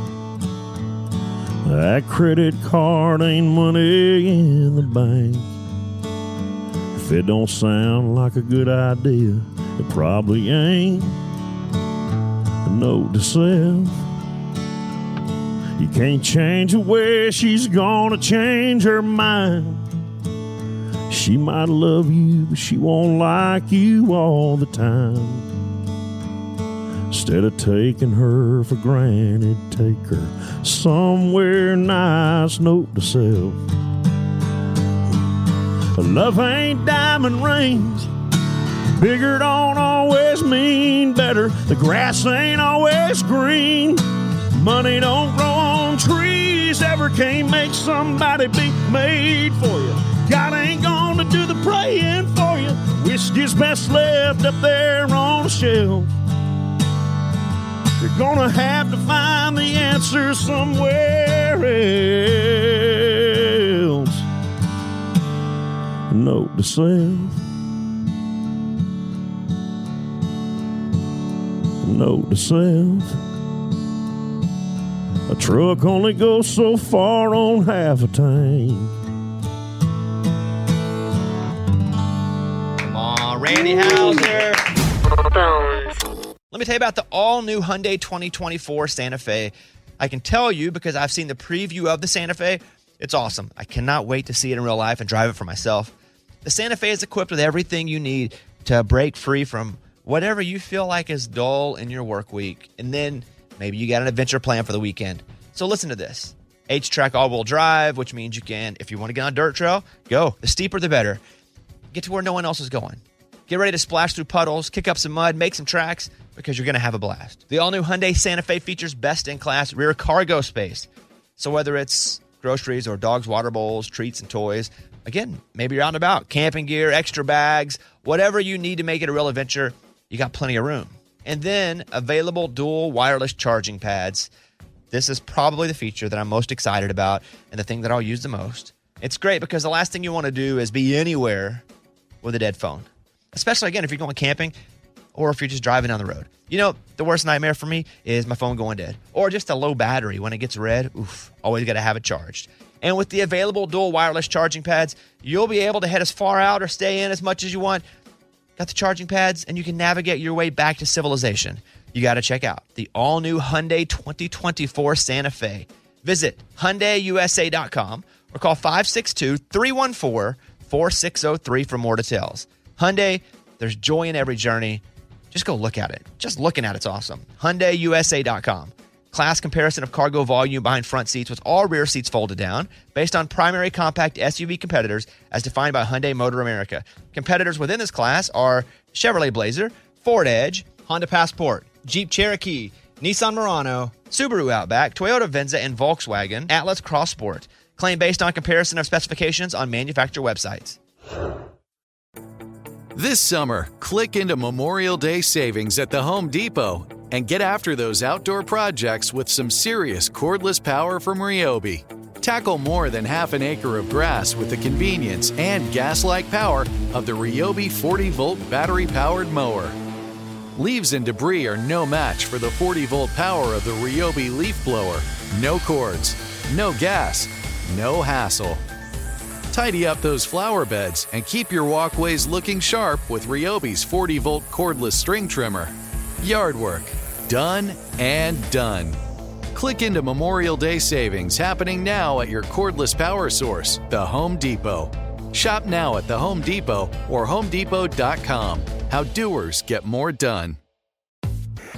That credit card ain't money in the bank. If it don't sound like a good idea, it probably ain't. A note to self. You can't change the way she's gonna change her mind. She might love you, but she won't like you all the time. Instead of taking her for granted, take her somewhere nice. Note to self. Love ain't diamond rings. Bigger don't always mean better. The grass ain't always green. Money don't grow on trees. Ever can't make somebody be made for you. God ain't gonna do the praying for you. Whiskey's best left up there on the shelf. You're gonna have to find the answer somewhere else. Note to self. Note to self. A truck only goes so far on half a tank. Come on, Randy Houser. Let me tell you about the all-new Hyundai twenty twenty-four Santa Fe. I can tell you because I've seen the preview of the Santa Fe. It's awesome. I cannot wait to see it in real life and drive it for myself. The Santa Fe is equipped with everything you need to break free from whatever you feel like is dull in your work week. And then maybe you got an adventure plan for the weekend. So listen to this. H-Track all-wheel drive, which means you can, if you want to get on a dirt trail, go. The steeper, the better. Get to where no one else is going. Get ready to splash through puddles, kick up some mud, make some tracks, because you're going to have a blast. The all-new Hyundai Santa Fe features best-in-class rear cargo space. So whether it's groceries or dogs' water bowls, treats, and toys, again, maybe you're out and about, camping gear, extra bags, whatever you need to make it a real adventure, you got plenty of room. And then available dual wireless charging pads. This is probably the feature that I'm most excited about and the thing that I'll use the most. It's great because the last thing you want to do is be anywhere with a dead phone, especially, again, if you're going camping or if you're just driving down the road. You know, the worst nightmare for me is my phone going dead or just a low battery when it gets red. Oof, always got to have it charged. And with the available dual wireless charging pads, you'll be able to head as far out or stay in as much as you want. Got the charging pads, and you can navigate your way back to civilization. You got to check out the all-new Hyundai twenty twenty-four Santa Fe. Visit Hyundai U S A dot com or call five six two, three one four, four six zero three for more details. Hyundai, there's joy in every journey. Just go look at it. Just looking at it's awesome. Hyundai U S A dot com. Class comparison of cargo volume behind front seats with all rear seats folded down based on primary compact S U V competitors as defined by Hyundai Motor America. Competitors within this class are Chevrolet Blazer, Ford Edge, Honda Passport, Jeep Cherokee, Nissan Murano, Subaru Outback, Toyota Venza, and Volkswagen Atlas Cross Sport. Claim based on comparison of specifications on manufacturer websites. This summer, click into Memorial Day savings at the Home Depot and get after those outdoor projects with some serious cordless power from Ryobi. Tackle more than half an acre of grass with the convenience and gas-like power of the Ryobi forty volt battery-powered mower. Leaves and debris are no match for the forty volt power of the Ryobi leaf blower. No cords, no gas, no hassle. Tidy up those flower beds and keep your walkways looking sharp with Ryobi's forty volt cordless string trimmer. Yard work, done and done. Click into Memorial Day savings happening now at your cordless power source, the Home Depot. Shop now at the Home Depot or home depot dot com. How doers get more done.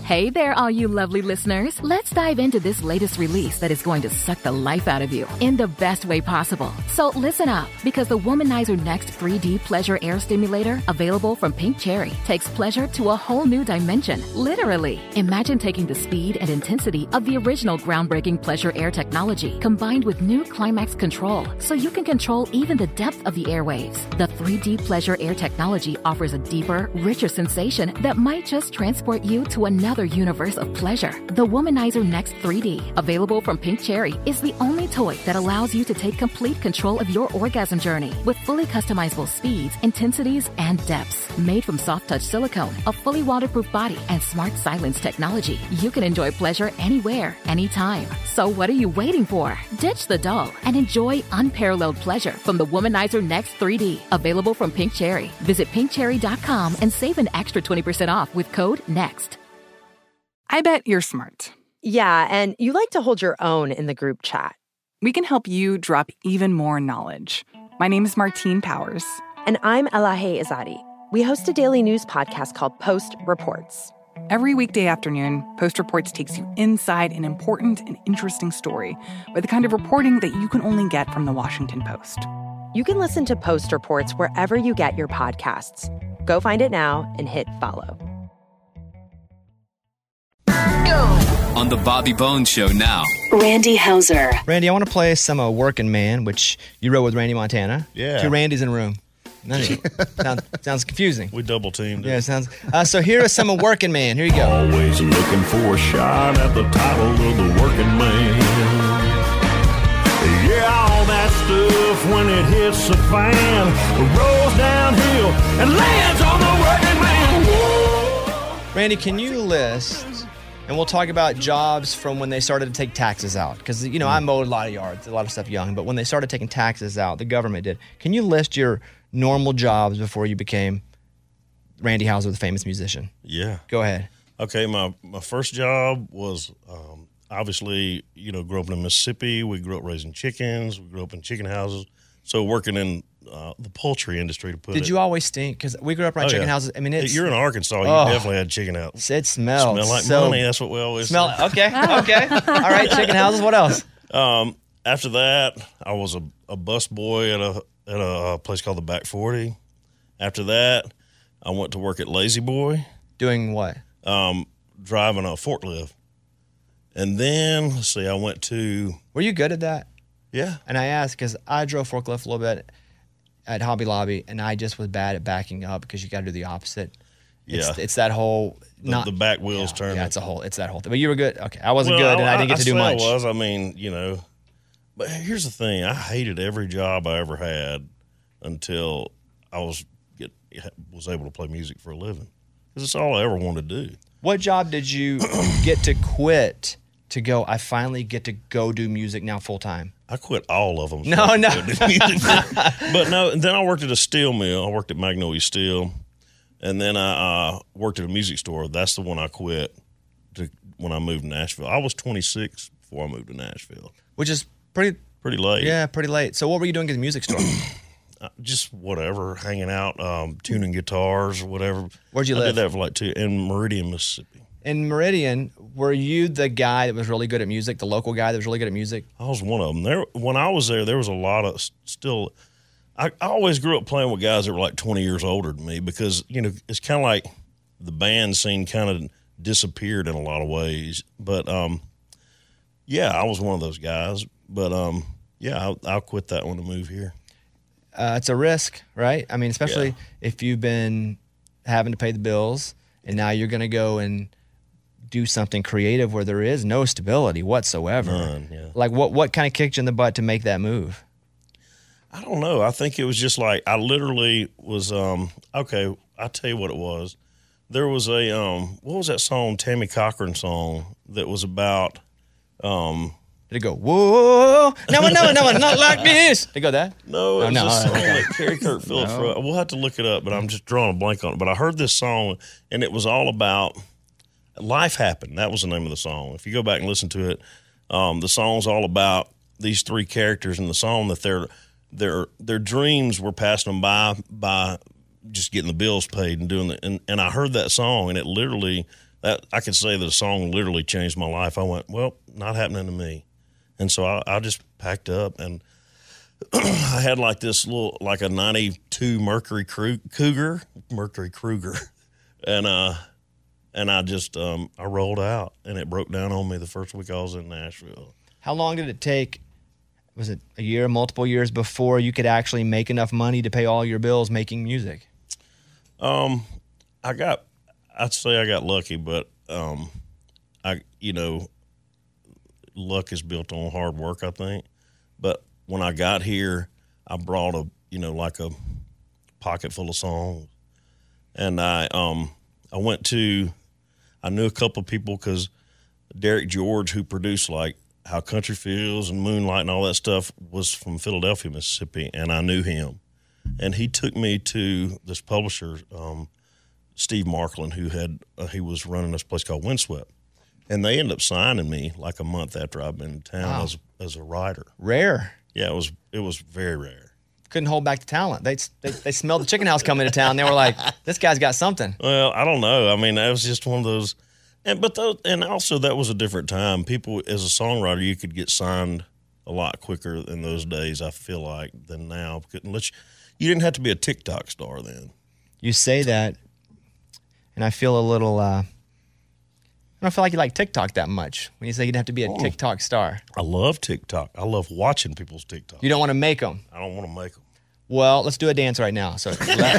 Hey there, all you lovely listeners. Let's dive into this latest release that is going to suck the life out of you in the best way possible. So listen up, because the Womanizer Next three D Pleasure Air Stimulator, available from Pink Cherry, takes pleasure to a whole new dimension, literally. Imagine taking the speed and intensity of the original groundbreaking Pleasure Air technology, combined with new climax control, so you can control even the depth of the airwaves. The three D Pleasure Air technology offers a deeper, richer sensation that might just transport you to another universe of pleasure. The Womanizer Next three D, available from Pink Cherry, is the only toy that allows you to take complete control of your orgasm journey with fully customizable speeds, intensities, and depths. Made from soft touch silicone, a fully waterproof body, and smart silence technology, you can enjoy pleasure anywhere, anytime. So what are you waiting for? Ditch the dull and enjoy unparalleled pleasure from the Womanizer Next three D, available from Pink Cherry. Visit pink cherry dot com and save an extra twenty percent off with code NEXT. I bet you're smart. Yeah, and you like to hold your own in the group chat. We can help you drop even more knowledge. My name is Martine Powers. And I'm Elahe Izadi. We host a daily news podcast called Post Reports. Every weekday afternoon, Post Reports takes you inside an important and interesting story with the kind of reporting that you can only get from the Washington Post. You can listen to Post Reports wherever you get your podcasts. Go find it now and hit follow. On the Bobby Bones Show now. Randy Hauser. Randy, I want to play some uh, Working Man, which you wrote with Randy Montana. Yeah. Two Randys in a room. None of you. sounds, sounds confusing. We double teamed it. Yeah, it sounds. Uh, so here is some of Working Man. Here you go. Always looking for a shot at the title of the Working Man. Yeah, all that stuff when it hits the fan, rolls downhill and lands on the Working Man. Whoa. Randy, can you list, and we'll talk about jobs from when they started to take taxes out. Because, you know, I mowed a lot of yards, a lot of stuff young. But when they started taking taxes out, the government did. Can you list your normal jobs before you became Randy Hauser, the famous musician? Yeah. Go ahead. Okay, my, my first job was um, obviously, you know, grew up in Mississippi. We grew up raising chickens. We grew up in chicken houses. So working in uh, the poultry industry, to put Did it. you always stink? Because we grew up around Oh, chicken yeah. houses. I mean, it's. You're in Arkansas. You Oh. definitely had chicken houses. It smells. Smell like so, money. That's what we always Smell. say. Okay. Okay. All right. Chicken houses. What else? Um, after that, I was a, a bus boy at a at a place called the Back forty. After that, I went to work at Lazy Boy. Doing what? Um, driving a forklift. And then, let's see, I went to... Were you good at that? Yeah. And I asked because I drove forklift a little bit at Hobby Lobby, and I just was bad at backing up because you got to do the opposite. It's, Yeah. it's that whole... The, not the back wheels yeah, turning. Yeah, it's a whole. It's that whole thing. But you were good. Okay, I wasn't Well, good, and I didn't get to do say much. I was. I mean, you know, but here's the thing: I hated every job I ever had until I was get was able to play music for a living, because it's all I ever wanted to do. What job did you get to quit to go? I finally get to go do music now full time. I quit all of them. so No, I no. could do music. But no, and then I worked at a steel mill. I worked at Magnolia Steel, and then I uh, worked at a music store. That's the one I quit to, when I moved to Nashville. I was twenty-six before I moved to Nashville, Which is pretty pretty late. Yeah, pretty late. So what were you doing at the music store? Uh, just whatever, hanging out, um, tuning guitars or whatever. Where'd you I live? did that for like two in Meridian, Mississippi. In Meridian, were you the guy that was really good at music, the local guy that was really good at music? I was one of them. There, when I was there, there was a lot of still. I, I always grew up playing with guys that were like twenty years older than me, because you know it's kind of like the band scene kind of disappeared in a lot of ways. But um, yeah, I was one of those guys. But um, yeah, I'll, I'll quit that one to move here. Uh, it's a risk, right? I mean, especially if you've been having to pay the bills and now you're going to go and do something creative where there is no stability whatsoever. None, yeah. Like what, what kind of kicked you in the butt to make that move? I don't know. I think it was just like I literally was. Um, okay, I'll tell you what it was. There was a um, what was that song, Tammy Cochran song, that was about. Um, Did it go, whoa, no one, no one, no one, not like this? Did it go that? No, it Oh, was no. a song Okay. that Carrie Kirk Phillips No. wrote. We'll have to look it up, but I'm just drawing a blank on it. But I heard this song, and it was all about life happened. That was the name of the song. If you go back and listen to it, um, the song's all about these three characters in the song, that their their their dreams were passing them by by just getting the bills paid and doing the. And, and I heard that song, and it literally that I could say that a song literally changed my life. I went, well, not happening to me. And so I, I just packed up, and I had like this little, like a ninety-two Mercury Cru- Cougar, Mercury Kruger. And, uh, and I just, um, I rolled out, and it broke down on me the first week I was in Nashville. How long did it take? Was it a year, multiple years before you could actually make enough money to pay all your bills making music? Um, I got, I'd say I got lucky, but, um, I, you know, luck is built on hard work, I think. But when I got here, I brought a, you know, like a pocket full of songs. And I, um, I went to, I knew a couple of people because Derek George, who produced like How Country Feels and Moonlight and all that stuff, was from Philadelphia, Mississippi, and I knew him. And he took me to this publisher, um, Steve Markland, who had, uh, he was running this place called Windswept. And they ended up signing me like a month after I've been in town Wow. as, as a writer. Rare. Yeah, it was, it was very rare. Couldn't hold back the talent. They, they they smelled the chicken house coming to town. They were like, this guy's got something. Well, I don't know. I mean, that was just one of those, and but those, and also that was a different time. People, as a songwriter, you could get signed a lot quicker in those days, I feel like, than now. Unless you, you didn't have to be a TikTok star then. You say that, and I feel a little, uh, I don't feel like you like TikTok that much when you say you didn't have to be a Oh. TikTok star. I love TikTok. I love watching people's TikTok. You don't want to make them. I don't want to make them. Well, let's do a dance right now. So,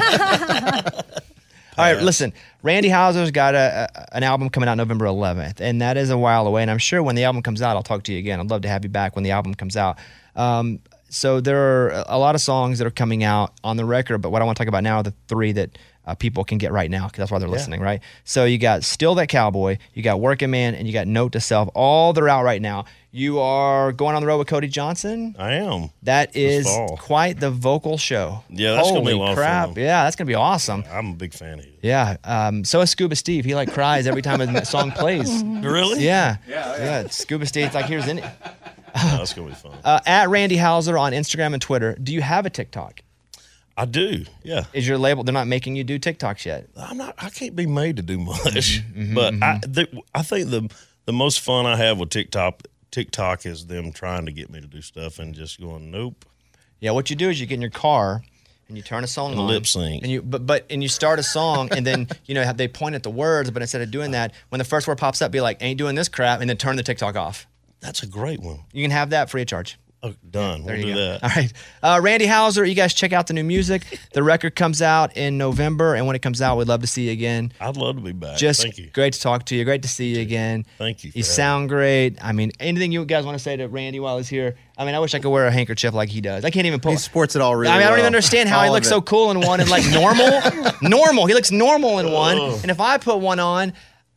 all right, listen. Randy Houser's got a, a an album coming out November eleventh, and that is a while away. And I'm sure when the album comes out, I'll talk to you again. I'd love to have you back when the album comes out. Um, so there are a lot of songs that are coming out on the record, but what I want to talk about now are the three that uh, people can get right now, because that's why they're Yeah. listening, right? So you got Still That Cowboy, you got Working Man, and you got Note to Self. All they're out right now. You are going on the road with Cody Johnson. I am. That This is fall. quite the vocal show. Yeah, that's Holy gonna be a lot of crap. fun. Yeah, that's gonna be awesome. I'm a big fan of it. Yeah. Um, so is Scuba Steve. He like cries every time a song plays. Really? Yeah. Yeah, Yeah. Scuba Steve's like, here's in it. No, that's gonna be fun. Uh, at Randy Houser on Instagram and Twitter. Do you have a TikTok? I do. Yeah. Is your label? They're not making you do TikToks yet. I'm not. I can't be made to do much. Mhm, but mhm. I, the, I think the the most fun I have with TikTok TikTok is them trying to get me to do stuff and just going, nope. Yeah. What you do is you get in your car and you turn a song And on, lip sync. and you but but and you start a song, and then you know have they point at the words, but instead of doing that, when the first word pops up, be like, ain't doing this crap, and then turn the TikTok off. That's a great one. You can have that free of charge. Oh, done. There we'll you do go. that. All right. Uh, Randy Houser, you guys check out the new music. The record comes out in November, and when it comes out, we'd love to see you again. I'd love to be back. Just Thank you. great to talk to you. Great to see you again. Thank you for You having sound great. I mean, anything you guys want to say to Randy while he's here? I mean, I wish I could wear a handkerchief like he does. I can't even pull. He sports it all really I mean, I don't well. even understand how he All looks of so it. cool in one and like normal. normal. He looks normal in one. Ugh. And if I put one on,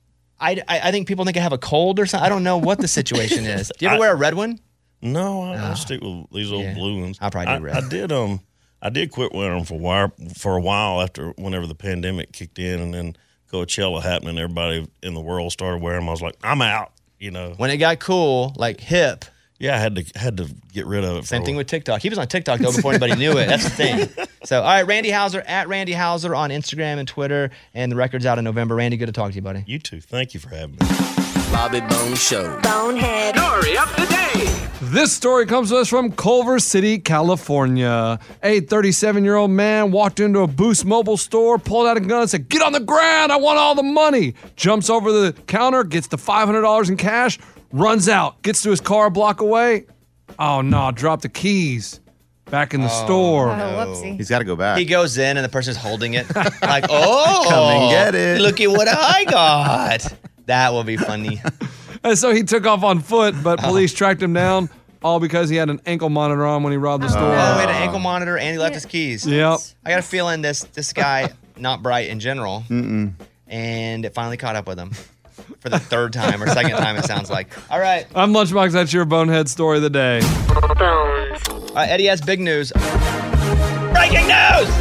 I, I, I think people think I have a cold or something. I don't know what the situation is. Do you ever I- wear a red one? No, I, I Oh. stick with these old Yeah. blue ones. I'll probably do I, red. I did um I did quit wearing them for a while for a while after whenever the pandemic kicked in, and then Coachella happened and everybody in the world started wearing them. I was like, I'm out. You know. When it got cool, like hip. Yeah, I had to had to get rid of it. Same for thing a- with TikTok. He was on TikTok though before anybody knew it. That's the thing. So, all right, Randy Houser at Randy Houser on Instagram and Twitter, and the record's out in November. Randy, good to talk to you, buddy. You too. Thank you for having me. Bobby Bone Show. Bonehead. Story of the day. This story comes to us from Culver City, California. A thirty-seven-year-old man walked into a Boost Mobile store, pulled out a gun, and said, "Get on the ground, I want all the money." Jumps over the counter, gets the five hundred dollars in cash, runs out, gets to his car a block away. Oh no, dropped the keys back in the store. Oh, whoopsie. He's got to go back. He goes in and the person's holding it. Like, oh, Come and get it. Look at what I got. That will be funny. And so he took off on foot, but police tracked him down, all because he had an ankle monitor on when he robbed the store. Oh, he had an ankle monitor and he left his keys. Yep. I got a feeling this this guy not bright in general, Mm-mm. and it finally caught up with him for the third time or second time. It sounds like. All right, I'm Lunchbox. That's your bonehead story of the day. All right, Eddie has big news. Breaking news!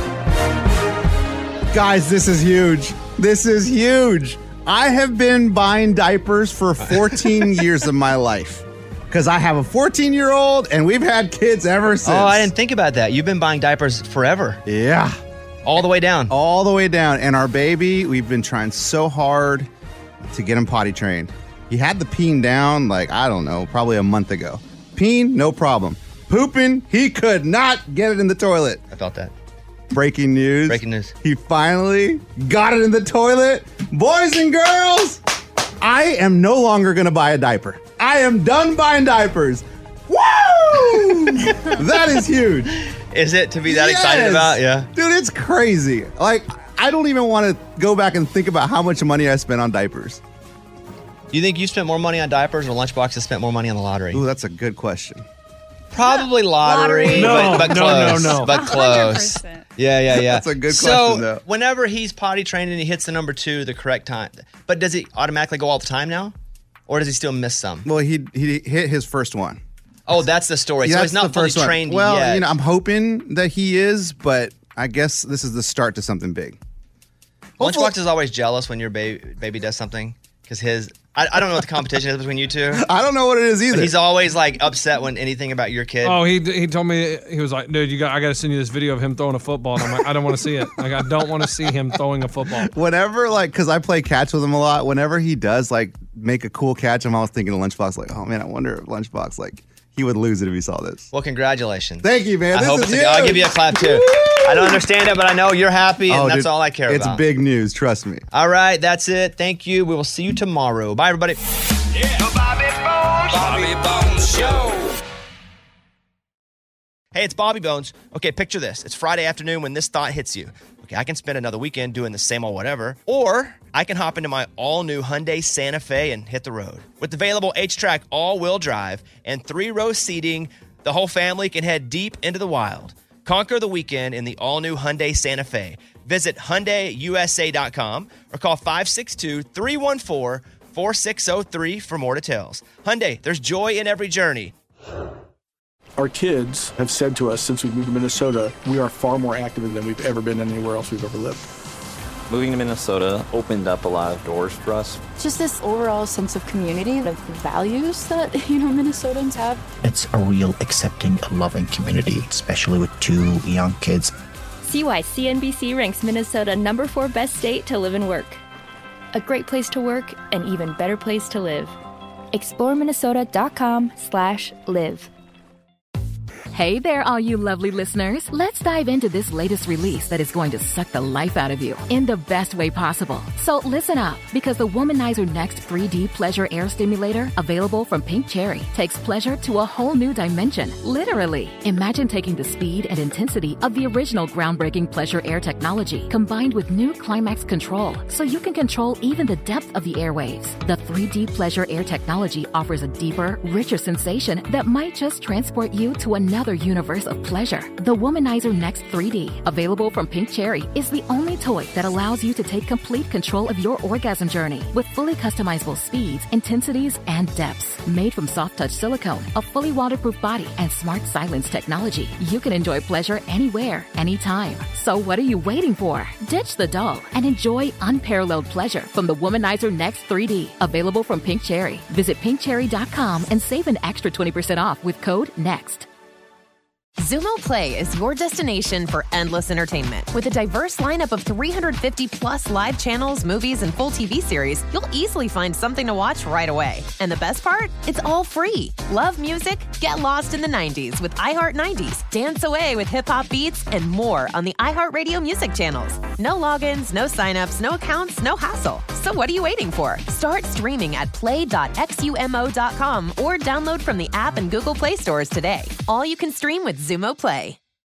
Guys, this is huge. This is huge. I have been buying diapers for fourteen years of my life because I have a fourteen-year-old and we've had kids ever since. Oh, I didn't think about that. You've been buying diapers forever. Yeah. All the way down. All the way down. And our baby, we've been trying so hard to get him potty trained. He had the peeing down, like, I don't know, probably a month ago. Peeing, no problem. Pooping, he could not get it in the toilet. I felt that. Breaking news. Breaking news. He finally got it in the toilet. Boys and girls, I am no longer going to buy a diaper. I am done buying diapers. Woo! That is huge. Is it to be that Yes! excited about? Yeah. Dude, it's crazy. Like, I don't even want to go back and think about how much money I spent on diapers. You think you spent more money on diapers or Lunchbox has spent more money on the lottery? Ooh, that's a good question. Probably lottery, Lottery. but, No, but no, close. no, no. But close. one hundred percent. Yeah, yeah, yeah. That's a good so question, though. whenever he's potty trained and he hits the number two the correct time, but does he automatically go all the time now? Or does he still miss some? Well, he he hit his first one. Oh, that's the story. Yeah, so that's he's not the fully first one. trained Well, yet. you know, I'm hoping that he is, but I guess this is the start to something big. Lunchbox is always jealous when your baby, baby does something because his. I, I don't know what the competition is between you two. I don't know what it is either. But he's always like upset when anything about your kid. Oh, he he told me, he was like, dude, you got I got to send you this video of him throwing a football. And I'm like, I don't want to see it. Like, I don't want to see him throwing a football. Whenever, like, because I play catch with him a lot, whenever he does, like, make a cool catch, I'm always thinking of Lunchbox, like, oh, man, I wonder if Lunchbox, like, he would lose it if he saw this. Well, congratulations. Thank you, man. I This hope is it's a, I'll huge. give you a clap too. I don't understand it, but I know you're happy, and Oh, that's dude, all I care it's about. big news, trust me. All right, that's it. Thank you. We will see you tomorrow. Bye, everybody. Bobby Bones Show. Hey, it's Bobby Bones. Okay, picture this. It's Friday afternoon when this thought hits you. Okay, I can spend another weekend doing the same old whatever, or I can hop into my all-new Hyundai Santa Fe and hit the road. With available H-Track all-wheel drive and three-row seating, the whole family can head deep into the wild. Conquer the weekend in the all-new Hyundai Santa Fe. Visit Hyundai U S A dot com or call five six two, three one four, four six zero three for more details. Hyundai, there's joy in every journey. Our kids have said to us since we moved to Minnesota, we are far more active than we've ever been anywhere else we've ever lived. Moving to Minnesota opened up a lot of doors for us. Just this overall sense of community, of values that, you know, Minnesotans have. It's a real accepting, loving community, especially with two young kids. See why C N B C ranks Minnesota number four best state to live and work. A great place to work, an even better place to live. explore minnesota dot com slash live. Hey there, all you lovely listeners. Let's dive into this latest release that is going to suck the life out of you in the best way possible. So listen up, because the Womanizer Next three D Pleasure Air Stimulator, available from Pink Cherry, takes pleasure to a whole new dimension, literally. Imagine taking the speed and intensity of the original groundbreaking Pleasure Air technology, combined with new climax control, so you can control even the depth of the airwaves. The three D Pleasure Air technology offers a deeper, richer sensation that might just transport you to another universe of pleasure. The Womanizer Next three D, available from Pink Cherry, is the only toy that allows you to take complete control of your orgasm journey with fully customizable speeds, intensities, and depths. Made from soft touch silicone, a fully waterproof body, and smart silence technology, you can enjoy pleasure anywhere, anytime. So what are you waiting for? Ditch the doll and enjoy unparalleled pleasure from the Womanizer Next three D, available from Pink Cherry. Visit pink cherry dot com and save an extra twenty percent off with code NEXT. Zumo Play is your destination for endless entertainment. With a diverse lineup of three hundred fifty plus live channels, movies, and full T V series, you'll easily find something to watch right away. And the best part? It's all free. Love music? Get lost in the nineties with iHeart nineties, dance away with hip-hop beats, and more on the iHeartRadio music channels. No logins, no signups, no accounts, no hassle. So what are you waiting for? Start streaming at play dot xumo dot com or download from the app and Google Play stores today. All you can stream with Zumo Play.